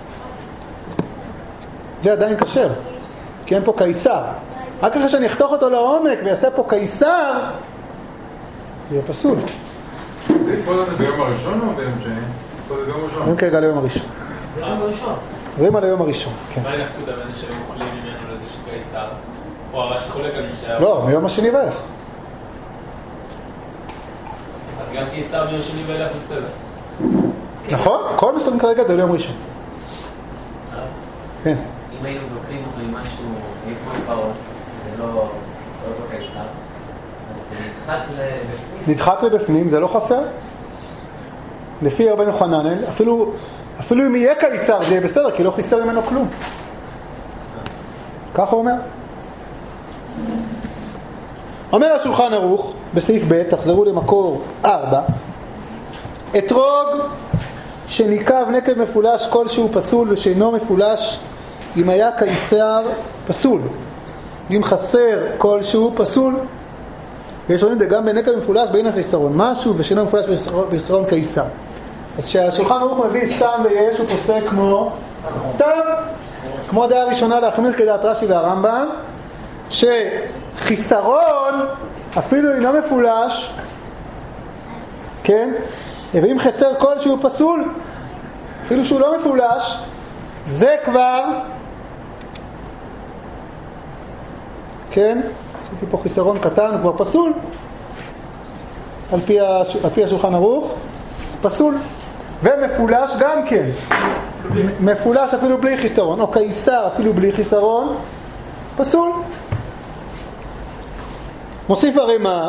עדיין קשר. כי אין פה קיסר. רק אחרי שאני אחתוך אותו לעומק ויעשה פה קיסר, זה יהיה פסול. זה פה זה ביום הראשון או ביום שני? פה זה ביום ראשון. אומרים כרגע ליום הראשון. ביום הראשון. אומרים על היום הראשון, כן. מה נפקות הבן שהם אוכלים ממנו לזה של קיסר? או הרש"י חולק על מי שהיה... לא, מיום השני ואילך. אז גם קיסר ביום שני ואילך הוא בסדר. נכון? כל מה שאתם כרגע זה ליום ראשון. כן. אם היינו לוקחים אותו עם משהו, כמו פרות, ולא בקיסר, אז זה נדחק לבפנים. נדחק לבפנים, זה לא חסר? לפי רבנו חננאל, אפילו אם יהיה קיסר זה יהיה בסדר, כי לא חיסר ממנו כלום. ככה הוא אומר. אומר השולחן ערוך, בסעיף ב', תחזרו למקור 4, אתרוג שניקב נקב מפולש כלשהו פסול ושאינו מפולש אם היה קיסר פסול. אם חסר כלשהו פסול. ויש רואים זה גם בנקב מפולש באין החיסרון משהו ושאינו מפולש בחיסרון קיסר. אז שהשולחן ערוך מביא סתם ויש הוא פוסק כמו סתם, כמו הדעה הראשונה להחמיר כדעת רש"י והרמב"ם, שחיסרון אפילו אינו מפולש, כן? ואם חסר כלשהו פסול, אפילו שהוא לא מפולש, זה כבר, כן? עשיתי פה חיסרון קטן, הוא כבר פסול, על פי השולחן ערוך, פסול. ומפולש גם כן, מפולש אפילו בלי חיסרון, או קיסר אפילו בלי חיסרון, פסול. מוסיף הרמ"א,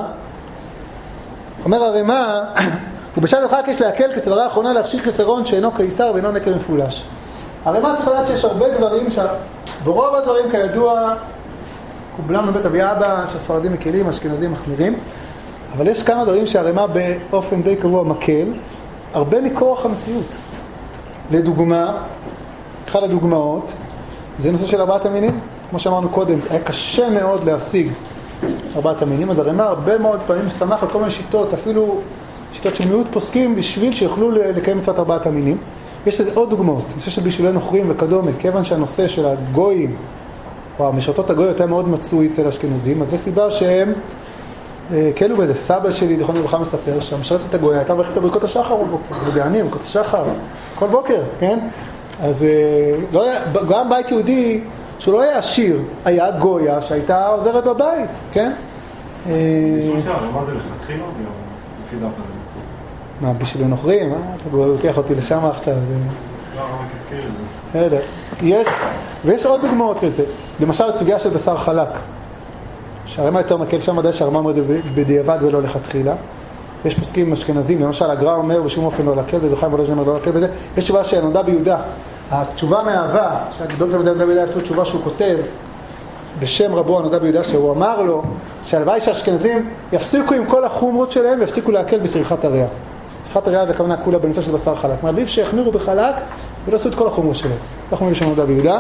אומר הרמ"א, ובשעת הדחק יש להקל כסברה האחרונה להכשיר חיסרון שאינו קיסר ואינו נקב מפולש. הרמ"א צריך לדעת שיש הרבה דברים, ברוב הדברים כידוע, קובלם בבית אבי אבא, שהספרדים מקלים, אשכנזים מחמירים, אבל יש כמה דברים שהרמ"א באופן די קבוע מקל, הרבה מכורח המציאות. לדוגמה, אחד הדוגמאות, זה נושא של ארבעת המינים. כמו שאמרנו קודם, היה קשה מאוד להשיג ארבעת המינים, אז הרמ"א הרבה מאוד פעמים שמח על כל מיני שיטות, אפילו שיטות של מיעוט פוסקים, בשביל שיוכלו לקיים מצוות ארבעת המינים. יש עוד דוגמאות, נושא של בישולי נוכרים וכדומה, כיוון שהנושא של הגויים, או המשרתות הגויות היה מאוד מצוי אצל האשכנזים, אז זו סיבה שהם, כאילו בזה, סבא שלי, זכרונו לברכה מספר, שהמשרתת הגויה הייתה מברכת בברכות השחר בבוקר, בדענים, ברכות השחר, כל בוקר, כן? אז לא היה, גם בית יהודי, שהוא לא היה עשיר, היה גויה שהייתה עוזרת בבית, כן? מה זה לכתחילה? לפי דעת מה, בישולי נוכרים? אתה לוקח אותי לשם עכשיו. לא, רק הזכיר את זה. ויש עוד דוגמאות לזה. למשל, סוגיה של בשר חלק. שהרמ"א יותר מקל שם ודאי שהרמ"א אומר בדיעבד ולא לכתחילה. יש פוסקים אשכנזים, למשל הגר"א אומר בשום אופן לא לקל, וזוכיים ולא אומר לא לקל בזה. יש תשובה שנודע ביהודה. התשובה מהאהבה, שהגדול תלמידי נודע ביהודה, יש לו תשובה שהוא כותב בשם רבו הנודע ביהודה, שהוא אמר לו שהלוואי שהאשכנזים יפסיקו עם כל החומרות שלהם ויפסיקו להקל בסריחת הריאה. סריחת הריאה זה הכוונה כולה בנושא של בשר חלק. מעדיף שיחמירו בחלק ולא עשו את כל החומרות שלהם. אנחנו אומרים בשם הנודע ביהודה.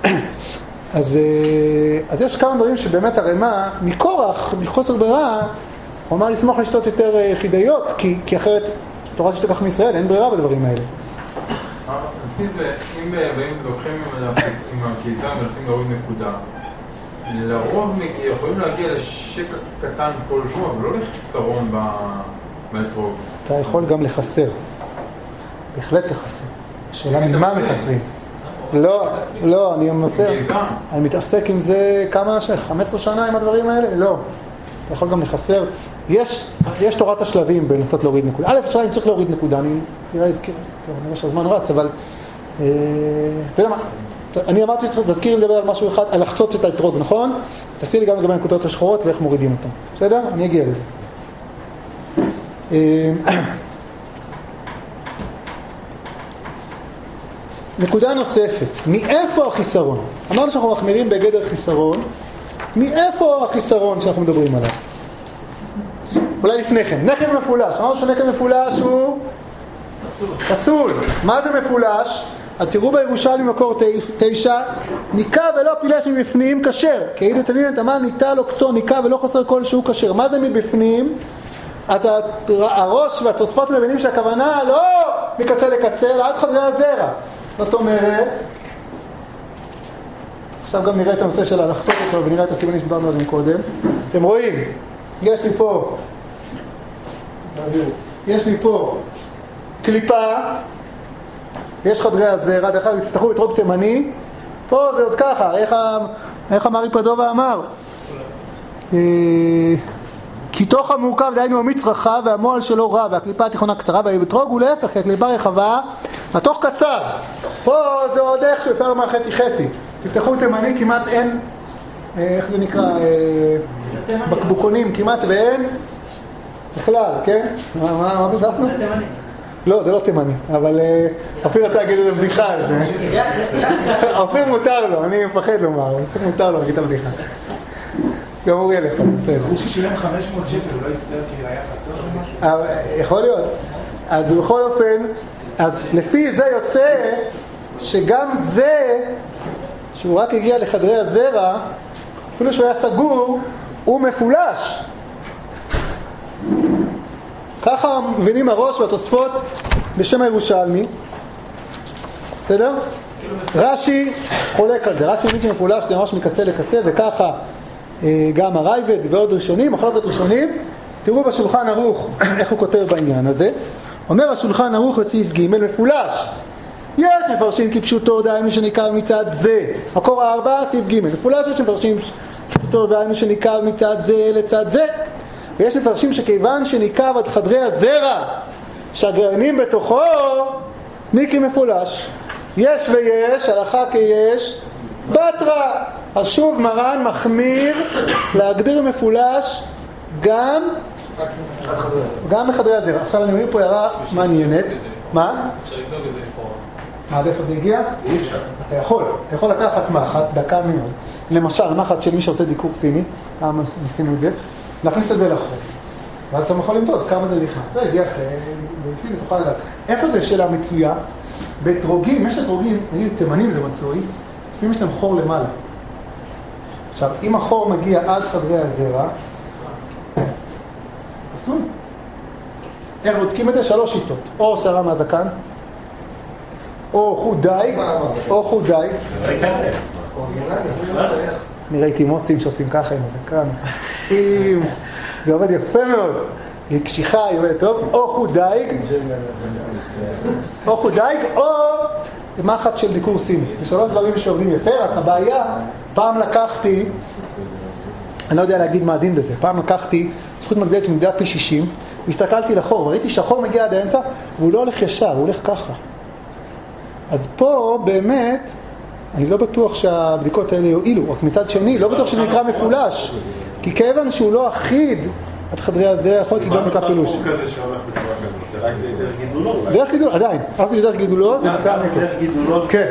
אז יש כמה דברים שבאמת הרמ"א מכורח, מחוסר ברירה, הוא אמר לסמוך על שיטות יותר יחידאיות, כי אחרת תורה שתיקח מישראל, אין ברירה בדברים האלה. לפי זה, אם באים לוקחים עם הקיסר ומנסים להוריד נקודה, לרוב יכולים להגיע לשק קטן כלשהו, אבל לא לחיסרון באתרוג. אתה יכול גם לחסר, בהחלט לחסר. השאלה ממה מחסרים? לא, אני מתעסק עם זה כמה, 15 שנה עם הדברים האלה? לא. אתה יכול גם לחסר. יש תורת השלבים בנסות להוריד נקודה. א', השאלה אם צריך להוריד נקודה, אני נראה הזכיר, אני רואה שהזמן רץ, אבל אתה יודע מה, אני אמרתי שתזכיר לדבר על משהו אחד, על לחצות את האתרוג, נכון? תזכיר לי גם לגבי הנקודות השחורות ואיך מורידים אותם. בסדר? אני אגיע לזה. נקודה נוספת, מאיפה החיסרון? אמרנו שאנחנו מחמירים בגדר חיסרון, מאיפה החיסרון שאנחנו מדברים עליו? אולי לפני כן, נקב מפולש, אמרנו שנקב מפולש הוא פסול. מה זה מפולש? אז תראו בירושלמי מקור 9, ניקה ולא פילש מבפנים כשר, כי העידו תנין את המן ניטה לו קצו ניקה ולא חסר כלשהו כשר. מה זה מבפנים? אז הראש והתוספות מבינים שהכוונה לא מקצה לקצה, אלא עד חדרי הזרע. זאת אומרת, עכשיו גם נראה את הנושא של הלחצות אותו ונראה את הסימנים שדיברנו עליהם קודם. אתם רואים, יש לי פה קליפה, יש חדרי הזרע, דרך אגב, תפתחו את רוג תימני, פה זה עוד ככה, איך אמר איפדובה אמר? כי תוך המורכב דהיינו המיץ רחב והמועל שלו רב והקליפה התיכונה קצרה והאטרוג הוא להפך, כי הקליפה רחבה והתוך קצר. פה זה עוד איכשהו אפשר לומר חצי. תפתחו תימני, כמעט אין, איך זה נקרא, בקבוקונים כמעט ואין בכלל, כן? מה בזכנו? זה תימני. לא, זה לא תימני, אבל אופיר אתה אגיד את הבדיחה. אופיר מותר לו, אני מפחד לומר, אופיר מותר לו להגיד את הבדיחה. גם אורי אלף, בסדר. הוא ששילם 500 שקל, הוא לא יצטער כי היה חסר? יכול להיות. אז בכל אופן, אז לפי זה יוצא שגם זה, שהוא רק הגיע לחדרי הזרע, אפילו שהוא היה סגור, הוא מפולש. ככה מבינים הראש והתוספות בשם הירושלמי. בסדר? רש"י חולק על זה. רש"י מבין שמפולש זה ממש מקצה לקצה, וככה גם הרייבד ועוד ראשונים, מחלוקת ראשונים. תראו בשולחן ערוך איך הוא כותב בעניין הזה. אומר השולחן ערוך בסעיף ג' מפולש. יש מפרשים כפשוטו דהיינו שניכר מצד זה. מקור 4 סעיף ג' מפולש. יש מפרשים כפשוטו דהיינו שניכר מצד זה לצד זה. ויש מפרשים שכיוון שניכר עד חדרי הזרע שהגרעינים בתוכו נקרא מפולש. יש ויש, הלכה כיש, בתרא. אז שוב מרן מחמיר להגדיר מפולש גם בחדרי הזרע. עכשיו אני אומר פה הערה מעניינת. מה? אפשר לבדוק את זה פה. איפה זה הגיע? אתה יכול לקחת מחט, דקה מאוד. למשל, מחט של מי שעושה דיקור סיני, ניסינו את זה, להכניס את זה לחור. ואז אתה יכול למדוד כמה זה נכנס. זה הגיע בפנים, תוכל לדעת. איפה זה שאלה מצויה? באתרוגים, יש אתרוגים, נגיד תימנים זה מצוי, לפעמים יש להם חור למעלה. עכשיו, אם החור מגיע עד חדרי הזרע, זה פסול. איך בודקים את זה? 3 שיטות. או שערה מהזקן, או חוט דייג, או חוט דייג. אני ראיתי מוצאים שעושים ככה עם הזקן. זה עובד יפה מאוד. היא קשיחה, היא עובדת טוב. או חוט דייג, או מחט של דיקור סיני. זה 3 דברים שעובדים יפה. רק הבעיה, פעם לקחתי, אני לא יודע להגיד מה הדין בזה, פעם לקחתי זכות מגדלת שמגדלה פי 60, והסתכלתי לחור, וראיתי שהחור מגיע עד האמצע, והוא לא הולך ישר, הוא הולך ככה. אז פה באמת, אני לא בטוח שהבדיקות האלה יועילו, רק מצד שני, לא בטוח שזה נקרא מפולש, כי כיוון שהוא לא אחיד, עד חדרי הזרע יכול להיות לגדול נקרא פילוש. מה מצב כזה שהולך בצורה כזאת? זה רק דרך גידולו? דרך גידולו, עדיין. אף דרך גידולו, זה נקרא נקר. דרך גידולו? כן.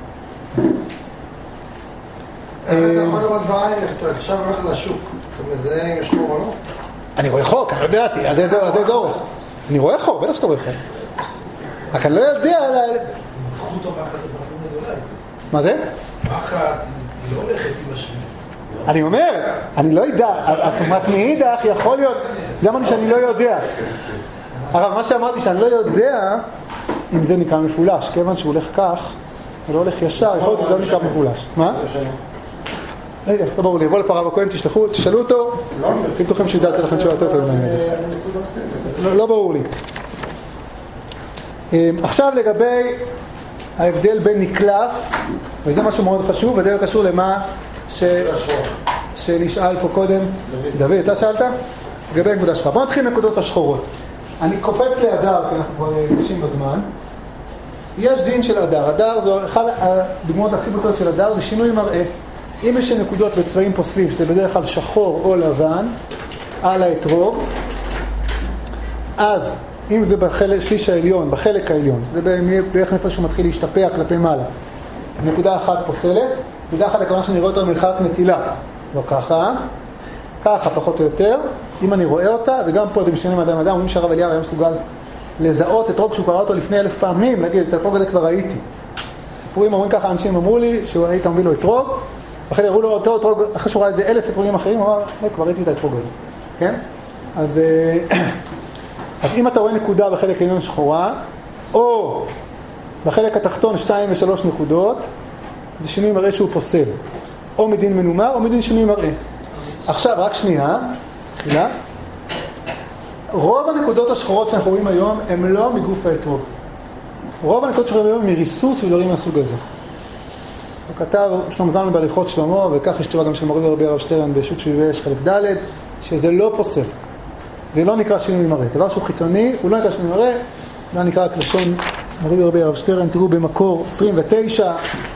אתה יכול לראות בעין, אתה עכשיו הולך לשוק, אתה מזהה אם יש חור או לא? אני רואה חור, כי אני לא ידעתי, עד איזה אורך. אני רואה חור, בטח שאתה רואה חור. רק אני לא יודע... זכות או מחט היא גדולה. מה זה? מחט היא לא הולכת עם השביל. אני אומר, אני לא יודע, רק מאידך יכול להיות, זה אמרתי שאני לא יודע. אבל מה שאמרתי שאני לא יודע אם זה נקרא מפולש, כיוון שהוא הולך כך, הוא לא הולך ישר, יכול להיות שזה לא נקרא מפולש. מה? לא יודע, לא ברור לי, יבוא לפרעה בכהן, תשאלו אותו, אם תוכלם שידעתי לכם שאלה יותר טוב מהנגד. לא ברור לי. עכשיו לגבי ההבדל בין נקלף, וזה משהו מאוד חשוב, וזה קשור למה שנשאל פה קודם. דוד, אתה שאלת? לגבי הנקודה שלך. בואו נתחיל נקודות השחורות. אני קופץ לאדר, כי אנחנו כבר נשים בזמן. יש דין של אדר. אדר זו אחד הדוגמאות הכי בוטות של אדר, זה שינוי מראה. אם יש נקודות בצבעים פוספים, שזה בדרך כלל שחור או לבן, על האתרוג, אז אם זה בשליש העליון, בחלק העליון, זה בערך נפש שהוא מתחיל להשתפע כלפי מעלה. נקודה אחת פוסלת, נקודה אחת הכוונה שאני רואה אותה מרחק נטילה. לא ככה, ככה פחות או יותר. אם אני רואה אותה, וגם פה זה משנה מאדם לאדם, אומרים שהרב אליהו היה מסוגל לזהות אתרוג שהוא קרא אותו לפני 1000 פעמים, להגיד, את האתרוג הזה כבר ראיתי. סיפורים אומרים ככה, אנשים אמרו לי שהוא היית מביא לו אתרוג, ואחרי הראו לו אותו אתרוג, אחרי שהוא ראה איזה 1000 אתרוגים אחרים, הוא אמר, כבר ראיתי את האתרוג הזה. כן? אז אם אתה רואה נקודה בחלק העליון שחורה, או בחלק התחתון 2 ו3 נקודות, זה שינוי מראה שהוא פוסל. או מדין מנומר, או מדין שינוי מראה. עכשיו, רק שנייה. רוב הנקודות השחורות שאנחנו רואים היום, הן לא מגוף האתרוג. רוב הנקודות שאנחנו רואים היום הן מריסוס ודברים מהסוג הזה. הוא כתב, שלמה זלמן בהליכות שלמה, וכך יש תשובה גם של מורי רבי הרב שטרן בשו"ת שביעי אש חלק ד', שזה לא פוסל. זה לא נקרא שינוי מראה. דבר שהוא חיצוני, הוא לא נקרא שינוי מראה, לא נקרא כלשון מוריד הרבה הרב שטרן, תראו במקור 29.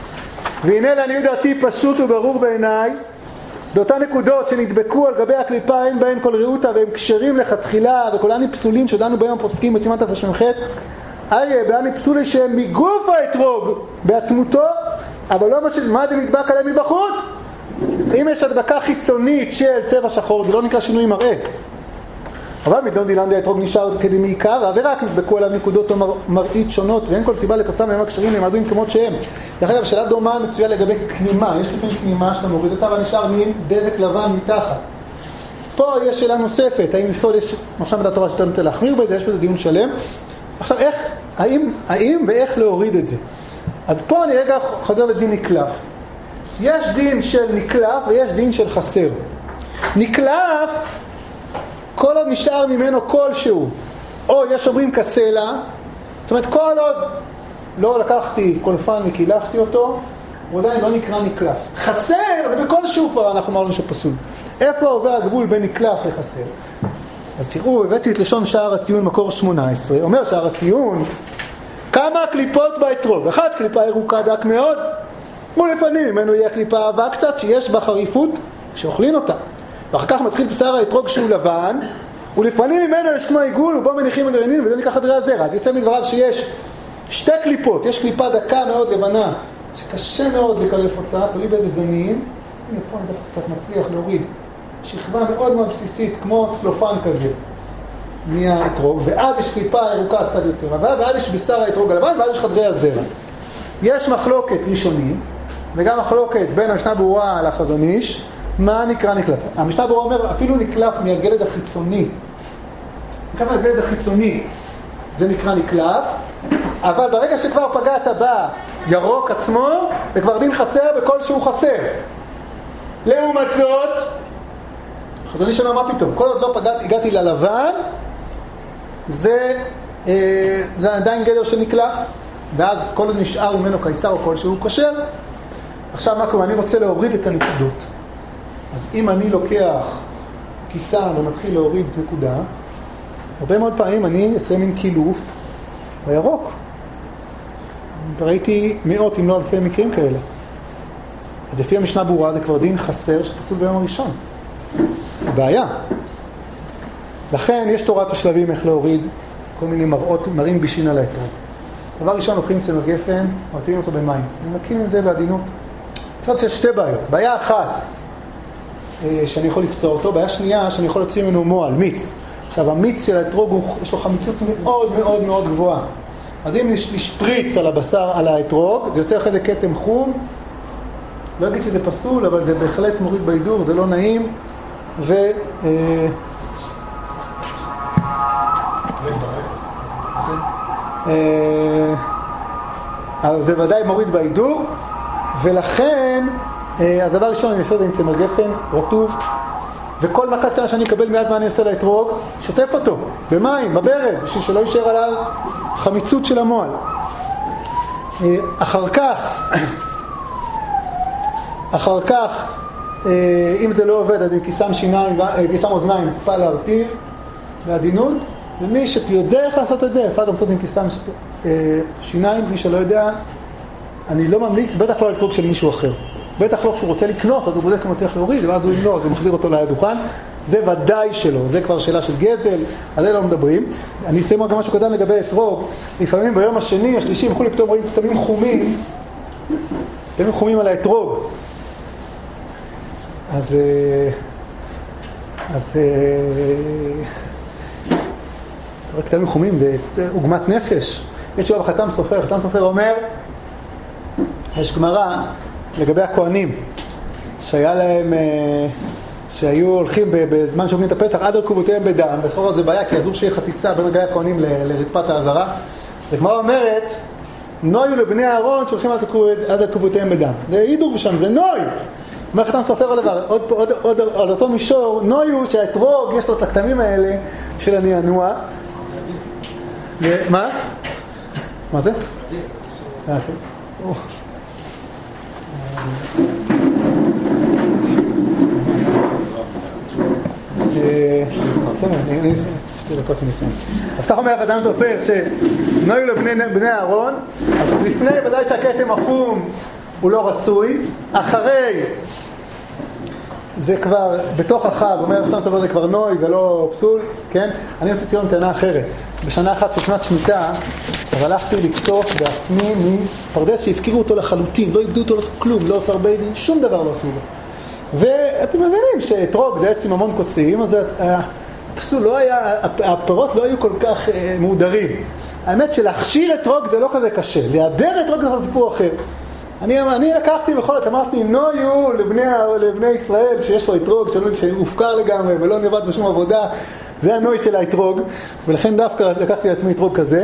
והנה לעניות דעתי פשוט וברור בעיניי, באותן נקודות שנדבקו על גבי הקליפה אין בהן כל רעותה והם קשרים לכתחילה וכולני פסולים שדנו בהם הפוסקים בסימן תש"ח, איה בעני פסולי שהם מגוף האתרוג בעצמותו, אבל לא מה זה נדבק עליהם מבחוץ. אם יש הדבקה חיצונית של צבע שחור, זה לא נקרא שינוי מראה. אבל מדון דילן האתרוג נשאר כדי מעיקר, ורק נדבקו עליו נקודות מראית שונות, ואין כל סיבה לפסתם להם הקשרים למעדועים כמות שהם. דרך אגב, שאלה דומה מצויה לגבי כנימה. יש לפעמים כנימה שאתה מוריד אותה ונשאר מין דבק לבן מתחת. פה יש שאלה נוספת, האם לפסול יש עכשיו בדעת תורה שאתה נוטה להחמיר בזה, יש בזה דיון שלם. עכשיו, האם ואיך להוריד את זה? אז פה אני רגע חוזר לדין נקלף. יש דין של נקלף ויש דין של חסר. נקלף, כל עוד נשאר ממנו כלשהו, או יש אומרים כסלע, זאת אומרת כל עוד לא לקחתי קולפן וקילפתי אותו, הוא עדיין לא נקרא נקלף. חסר, זה בכלשהו כבר אנחנו אמרנו שפסול. איפה עובר הגבול בין נקלף לחסר? אז תראו, הבאתי את לשון שער הציון מקור 18, אומר שער הציון, כמה קליפות באתרוג, אחת קליפה ירוקה דק מאוד, ולפנים ממנו יהיה קליפה עבה קצת שיש בה חריפות שאוכלין אותה. ואחר כך מתחיל בשר האתרוג שהוא לבן, ולפנים ממנו יש כמו עיגול ובו מניחים הגרעינים, וזה נקרא חדרי הזרע. אז יוצא מדבריו שיש שתי קליפות, יש קליפה דקה מאוד לבנה, שקשה מאוד לקלף אותה, תלוי באיזה זנים. הנה פה אני דווקא קצת מצליח להוריד שכבה מאוד מאוד בסיסית, כמו צלופן כזה, מהאתרוג, ואז יש קליפה ירוקה קצת יותר, ואז יש בשר האתרוג הלבן, ואז יש חדרי הזרע. יש מחלוקת ראשונים, וגם מחלוקת בין המשנה ברורה לחזון איש, מה נקרא נקלף? המשנה ברורה אומר, אפילו נקלף מהגלד החיצוני. נקלף מהגלד החיצוני, זה נקרא נקלף, אבל ברגע שכבר פגעת בירוק עצמו, זה כבר דין חסר בכל שהוא חסר. לעומת זאת, חזון איש אומר, מה פתאום? כל עוד לא הגעתי ללבן, זה עדיין גדר של נקלף, ואז כל עוד נשאר ממנו קיסר או כלשהו כשר. עכשיו מה קורה? אני רוצה להוריד את הנקודות. אז אם אני לוקח כיסה ומתחיל להוריד נקודה, הרבה מאוד פעמים אני אעשה מין קילוף בירוק. ראיתי מאות אם לא אלפי מקרים כאלה. אז לפי המשנה ברורה זה כבר דין חסר שפסול ביום הראשון. בעיה. לכן יש תורת השלבים איך להוריד כל מיני מראים בישין על האתרוג. דבר ראשון, לוקחים צמר גפן, מרטיבים אותו במים. נמקים עם זה בעדינות. זאת שיש שתי בעיות. בעיה אחת, שאני יכול לפצוע אותו. בעיה שנייה, שאני יכול להוציא ממנו מועל, מיץ. עכשיו, המיץ של האתרוג, יש לו חמיצות מאוד מאוד מאוד גבוהה. אז אם נשפריץ על הבשר, על האתרוג, זה יוצא אחרי זה כתם חום. לא אגיד שזה פסול, אבל זה בהחלט מוריד בהידור, זה לא נעים. זה ודאי מוריד בהידור, ולכן הדבר הראשון אני עושה את זה עם צמר גפן רטוב, וכל מכה קטנה שאני אקבל מיד מה אני עושה לאתרוג, שוטף אותו במים, בברד, בשביל שלא יישאר עליו חמיצות של המועל. אחר כך אם זה לא עובד, אז עם כיסם שיניים, כיסם אוזניים, טיפה להרטיב בעדינות, ומי שיודע איך לעשות את זה, אפשר גם לעשות עם כיסם שיניים, מי שלא יודע, אני לא ממליץ, בטח לא על אתרוג של מישהו אחר. בטח לא כשהוא רוצה לקנות, אז הוא בודק כמה צריך להוריד, ואז הוא לא, אז הוא מחזיר אותו לדוכן. זה ודאי שלא, זה כבר שאלה של גזל, על זה לא מדברים. אני אסיים גם משהו קדם לגבי אתרוג, לפעמים ביום השני, השלישי, הם יכולים פתאום רואים כתמים חומים על האתרוג. אז כתמים חומים זה עוגמת נפש. יש תשובה בחתם סופר, חתם סופר אומר, יש גמרא לגבי הכהנים, שהיה להם, שהיו הולכים בזמן שאומרים את הפסח, עד רכובותיהם בדם, בכלל זה בעיה, כי אסור שיהיה חטיצה בין רגלי הכהנים לרצפת העזרה. הגמרא אומרת, נויו לבני אהרון שהולכים עד רכובותיהם בדם. זה הידור בשם, זה נוי. אומר חתם סופר על דבר, עוד על אותו מישור, נויו שהאתרוג יש לו את הכתמים האלה של הנענוע. מה? מה זה? בסדר, אני 2 דקות ונסיים. אז כך אומר אדם סופר שנהיו לו בני אהרון, אז לפני ודאי שהכתם החום הוא לא רצוי, אחרי זה כבר בתוך החג, אומר אדם סופר זה כבר נוי, זה לא פסול, כן? אני רוצה לטעון טענה אחרת. בשנה אחת של שנת שמיטה, אז הלכתי לקטוף בעצמי מפרדס שהפקירו אותו לחלוטין, לא איבדו אותו כלום, לא אוצר בית דין, שום דבר לא עשו לו. ואתם מבינים שאתרוג זה עץ עם המון קוצים, אז הפסול לא היה, הפירות לא היו כל כך מודרים. האמת שלהכשיר אתרוג זה לא כזה קשה, להיעדר אתרוג זה סיפור אחר. אני לקחתי בכל זאת, אמרתי, נויו לבני ישראל שיש לו אתרוג, שהופקר לגמרי ולא נאבד בשום עבודה, זה הנוי של האתרוג, ולכן דווקא לקחתי לעצמי אתרוג כזה.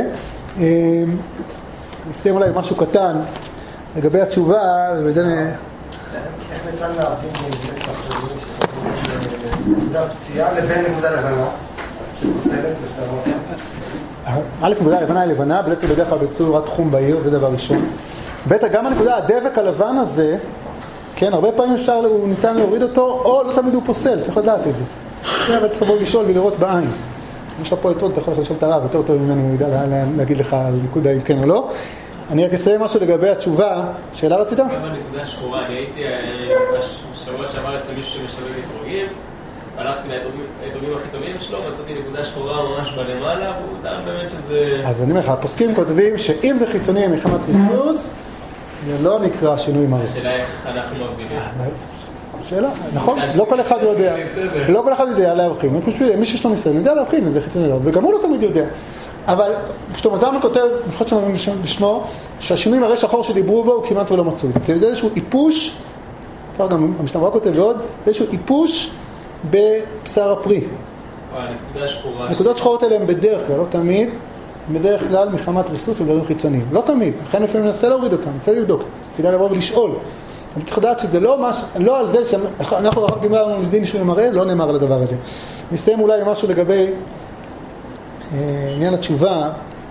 נסיים אולי משהו קטן לגבי התשובה, ובזה איך ניתן להבדיל באמת אחרים נקודה פציעה לבין נקודה לבנה שפוסלת ושאתה א', נקודה לבנה היא לבנה, בדרך כלל בצורת חום בעיר, זה דבר ראשון. ב', גם הנקודה, הדבק הלבן הזה, כן, הרבה פעמים הוא ניתן להוריד אותו, או לא תמיד הוא פוסל, צריך לדעת את זה. אבל צריך לבוא לשאול ולראות בעין. יש לך פה אתרוג, אתה יכול לשאול את הרב, יותר טוב ממני, הוא ידע להגיד לך על נקודה אם כן או לא. אני רק אסיים משהו לגבי התשובה. שאלה רצית? גם בנקודה שחורה, אני הייתי בשבוע שעבר אצל מישהו שמשווק אתרוגים, הלכתי לאתרוגים הכי טובים שלו, מצאתי נקודה שחורה ממש בלמעלה, והוא טעם באמת שזה... אז אני אומר לך, הפוסקים כותבים שאם זה חיצוני מחמת ריסוס, זה לא נקרא שינוי מראה. השאלה איך אנחנו מבדילים. שאלה, נכון, לא כל אחד יודע. לא כל אחד יודע להבחין. מי שיש לו ניסיון יודע להבחין אם זה חיצוני לא, וגם הוא לא תמיד יודע. אבל כשתו זלמן כותב, בכל שאומרים בשמו, שהשינוי מראה שחור שדיברו בו הוא כמעט ולא מצוי. זה איזשהו איפוש, כבר גם המשתמרה כותב ועוד, איזשהו איפוש בבשר הפרי. הנקודה שחורה. נקודות שחורות האלה הם בדרך כלל, לא תמיד, בדרך כלל מחמת ריסוס ודברים חיצוניים. לא תמיד, לכן לפעמים ננסה להוריד אותם, ננסה לבדוק, כדאי לבוא ולשאול. אני צריך לדעת שזה לא על זה שאנחנו רק דיברנו לדין שינוי מראה, לא נאמר על הדבר הזה. נסיים אולי משהו לגבי עניין התשובה.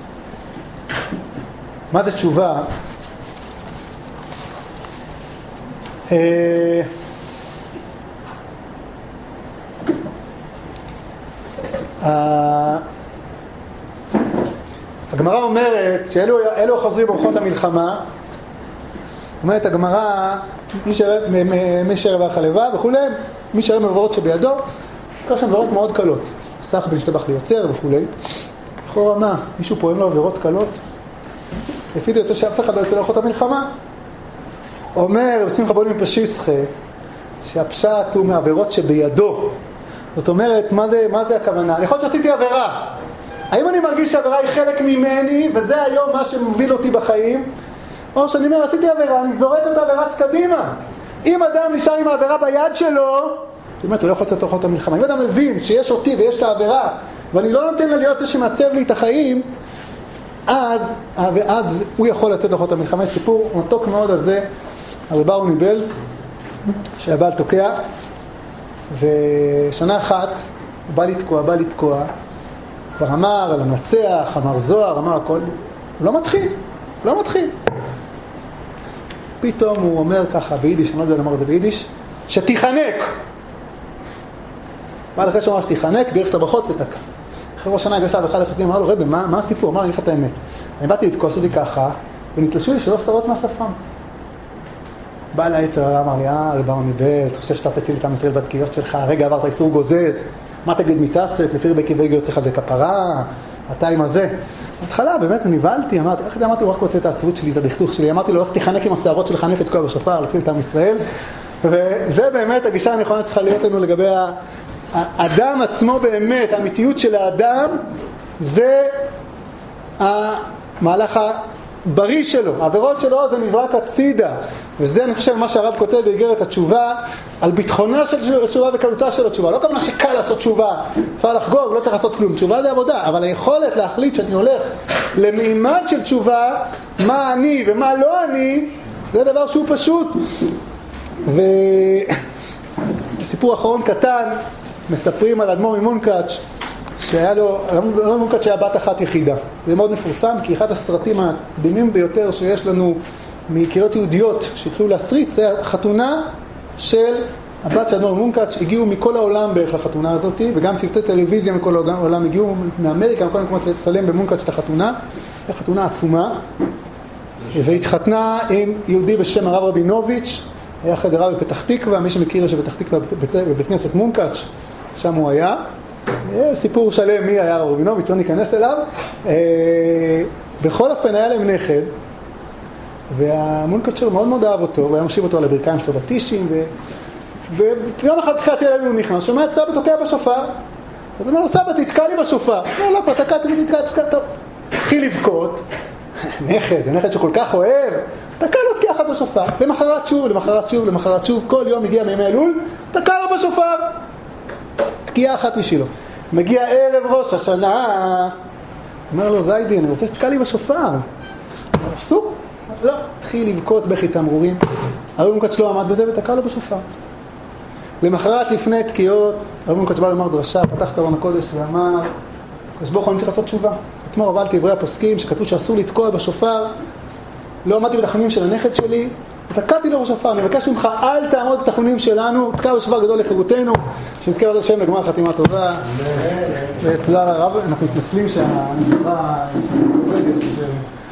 מה זה תשובה? הגמרא אומרת שאלו החוזרים בורחות למלחמה. אומרת הגמרא, מי שרב החלבה וכולי, מי שרב מעברות שבידו, יש שם עבירות מאוד קלות. סך בין שטבח ליוצר וכולי. לכאורה מה? מישהו פה אין לו עבירות קלות? לפי זה יוצא שאף אחד לא יוצא לאחות המלחמה. אומר שמחה בונים פשיסחה, שהפשט הוא מעבירות שבידו. זאת אומרת, מה זה הכוונה? אני יכול שעשיתי עבירה. האם אני מרגיש שהעבירה היא חלק ממני, וזה היום מה שמוביל אותי בחיים? או שאני אומר, עשיתי עבירה, אני זורק אותה ורץ קדימה. אם אדם נשאר עם העבירה ביד שלו, זאת אומרת, הוא לא יכול לצאת לאחות המלחמה. אם אדם מבין שיש אותי ויש את העבירה, ואני לא נותן לה להיות שמעצב לי את החיים, אז הוא יכול לצאת לאחות המלחמה. יש סיפור מתוק מאוד על זה, על בר מבלז, שהבעל תוקע, ושנה אחת הוא בא לתקוע, כבר אמר על המנצח, אמר זוהר, אמר הכל, הוא לא מתחיל. פתאום הוא אומר ככה ביידיש, אני לא יודע לומר את זה ביידיש, שתיחנק. בעל אחרי שאומר שתיחנק, בירך את הברכות ותקע. אחרי ראש שנה הגשה ואחד החסדים אמר לו, רבי, מה הסיפור? אמר, אני אגיד לך את האמת. אני באתי לתקוע, עשיתי ככה, ונתלשו לי 3 שערות מהשפם. בעל העצר אמר לי, רבי מבית, אתה חושב שאתה תציל את עם ישראל בתקיעות שלך, הרגע עברת איסור גוזז, מה תגיד מתעסק, לפי רבי קיבי יוצא לך זה כפרה, אתה עם הזה. בהתחלה באמת נבהלתי, אמרתי, הוא רק רוצה את העצבות שלי, את הדכתוך שלי, אמרתי לו, איך תיחנק עם השערות שלך, אני לתקוע בשופר, להציל את עם ישראל. וזה באמת הגישה הנכונה צריכה להיות לנו לגבי האדם עצמו באמת, האמיתיות של האדם, זה המהלך הבריא שלו, העבירות שלו זה נזרק הצידה, וזה אני חושב מה שהרב כותב באיגרת התשובה, על ביטחונה של התשובה וקלותה של התשובה. לא כמובן שקל לעשות תשובה, אפשר לחגוג, לא צריך לעשות כלום, תשובה זה עבודה, אבל היכולת להחליט שאני הולך למימד של תשובה, מה אני ומה לא אני, זה דבר שהוא פשוט. וסיפור אחרון קטן, מספרים על אדמו"ר ממונקאץ' שהיה לו, אדמו"ר ממונקאץ' שהיה בת אחת יחידה. זה מאוד מפורסם, כי אחד הסרטים הקדומים ביותר שיש לנו מקהילות יהודיות שהתחילו להסריט, זה החתונה של הבת של אדמו"ר מונקאץ' הגיעו מכל העולם בערך לחתונה הזאת, וגם צוותי טלוויזיה מכל העולם הגיעו מאמריקה, מכל המקומות לצלם במונקאץ' את החתונה. הייתה חתונה עצומה, והתחתנה עם יהודי בשם הרב רבינוביץ', היה חדר רב בפתח תקווה, מי שמכיר שבפתח תקווה בבית כנסת מונקאץ', שם הוא היה. סיפור שלם מי היה הרב רבינוביץ', לא ניכנס אליו. בכל אופן היה להם נכד, והמונקאץ' מאוד מאוד אהב אותו, והוא היה משיב אותו על הברכיים שלו בטישים, ויום אחד תחילת ילד הוא נכנס, שומע את סבא תוקע בשופר. אז הוא אומר לו, סבא תתקע לי בשופר. לא, כבר תקעתי, טוב. התחיל לבכות, נכד שכל כך אוהב, תקע לו תקיעה אחת בשופר. למחרת שוב, כל יום הגיע מימי אלול, תקע לו בשופר. תקיעה אחת בשבילו. מגיע ערב ראש השנה, אומר לו, זיידין, אני רוצה שתקע לי בשופר. אסור? לא, התחיל לבכות בכי תמרורים. הרב מונקאץ' לא עמד בזה ותקע לו בשופר. למחרת לפני תקיעות, הרב מונקאץ' בא לומר דרשה, פתח את ארון הקודש ואמר, הקדוש ברוך הוא, אני צריך לעשות תשובה. אתמול הובלתי עברי הפוסקים שכתבו שאסור לתקוע בשופר, לא עמדתי בתחנונים של הנכד שלי, ותקעתי לו בשופר. אני מבקש ממך, אל תעמוד בתחנונים שלנו, תקע בשופר גדול לחירותנו, שנזכר על השם לגמר חתימה טובה. ותודה לרב, אנחנו מתנצלים שהנבואה עובדת.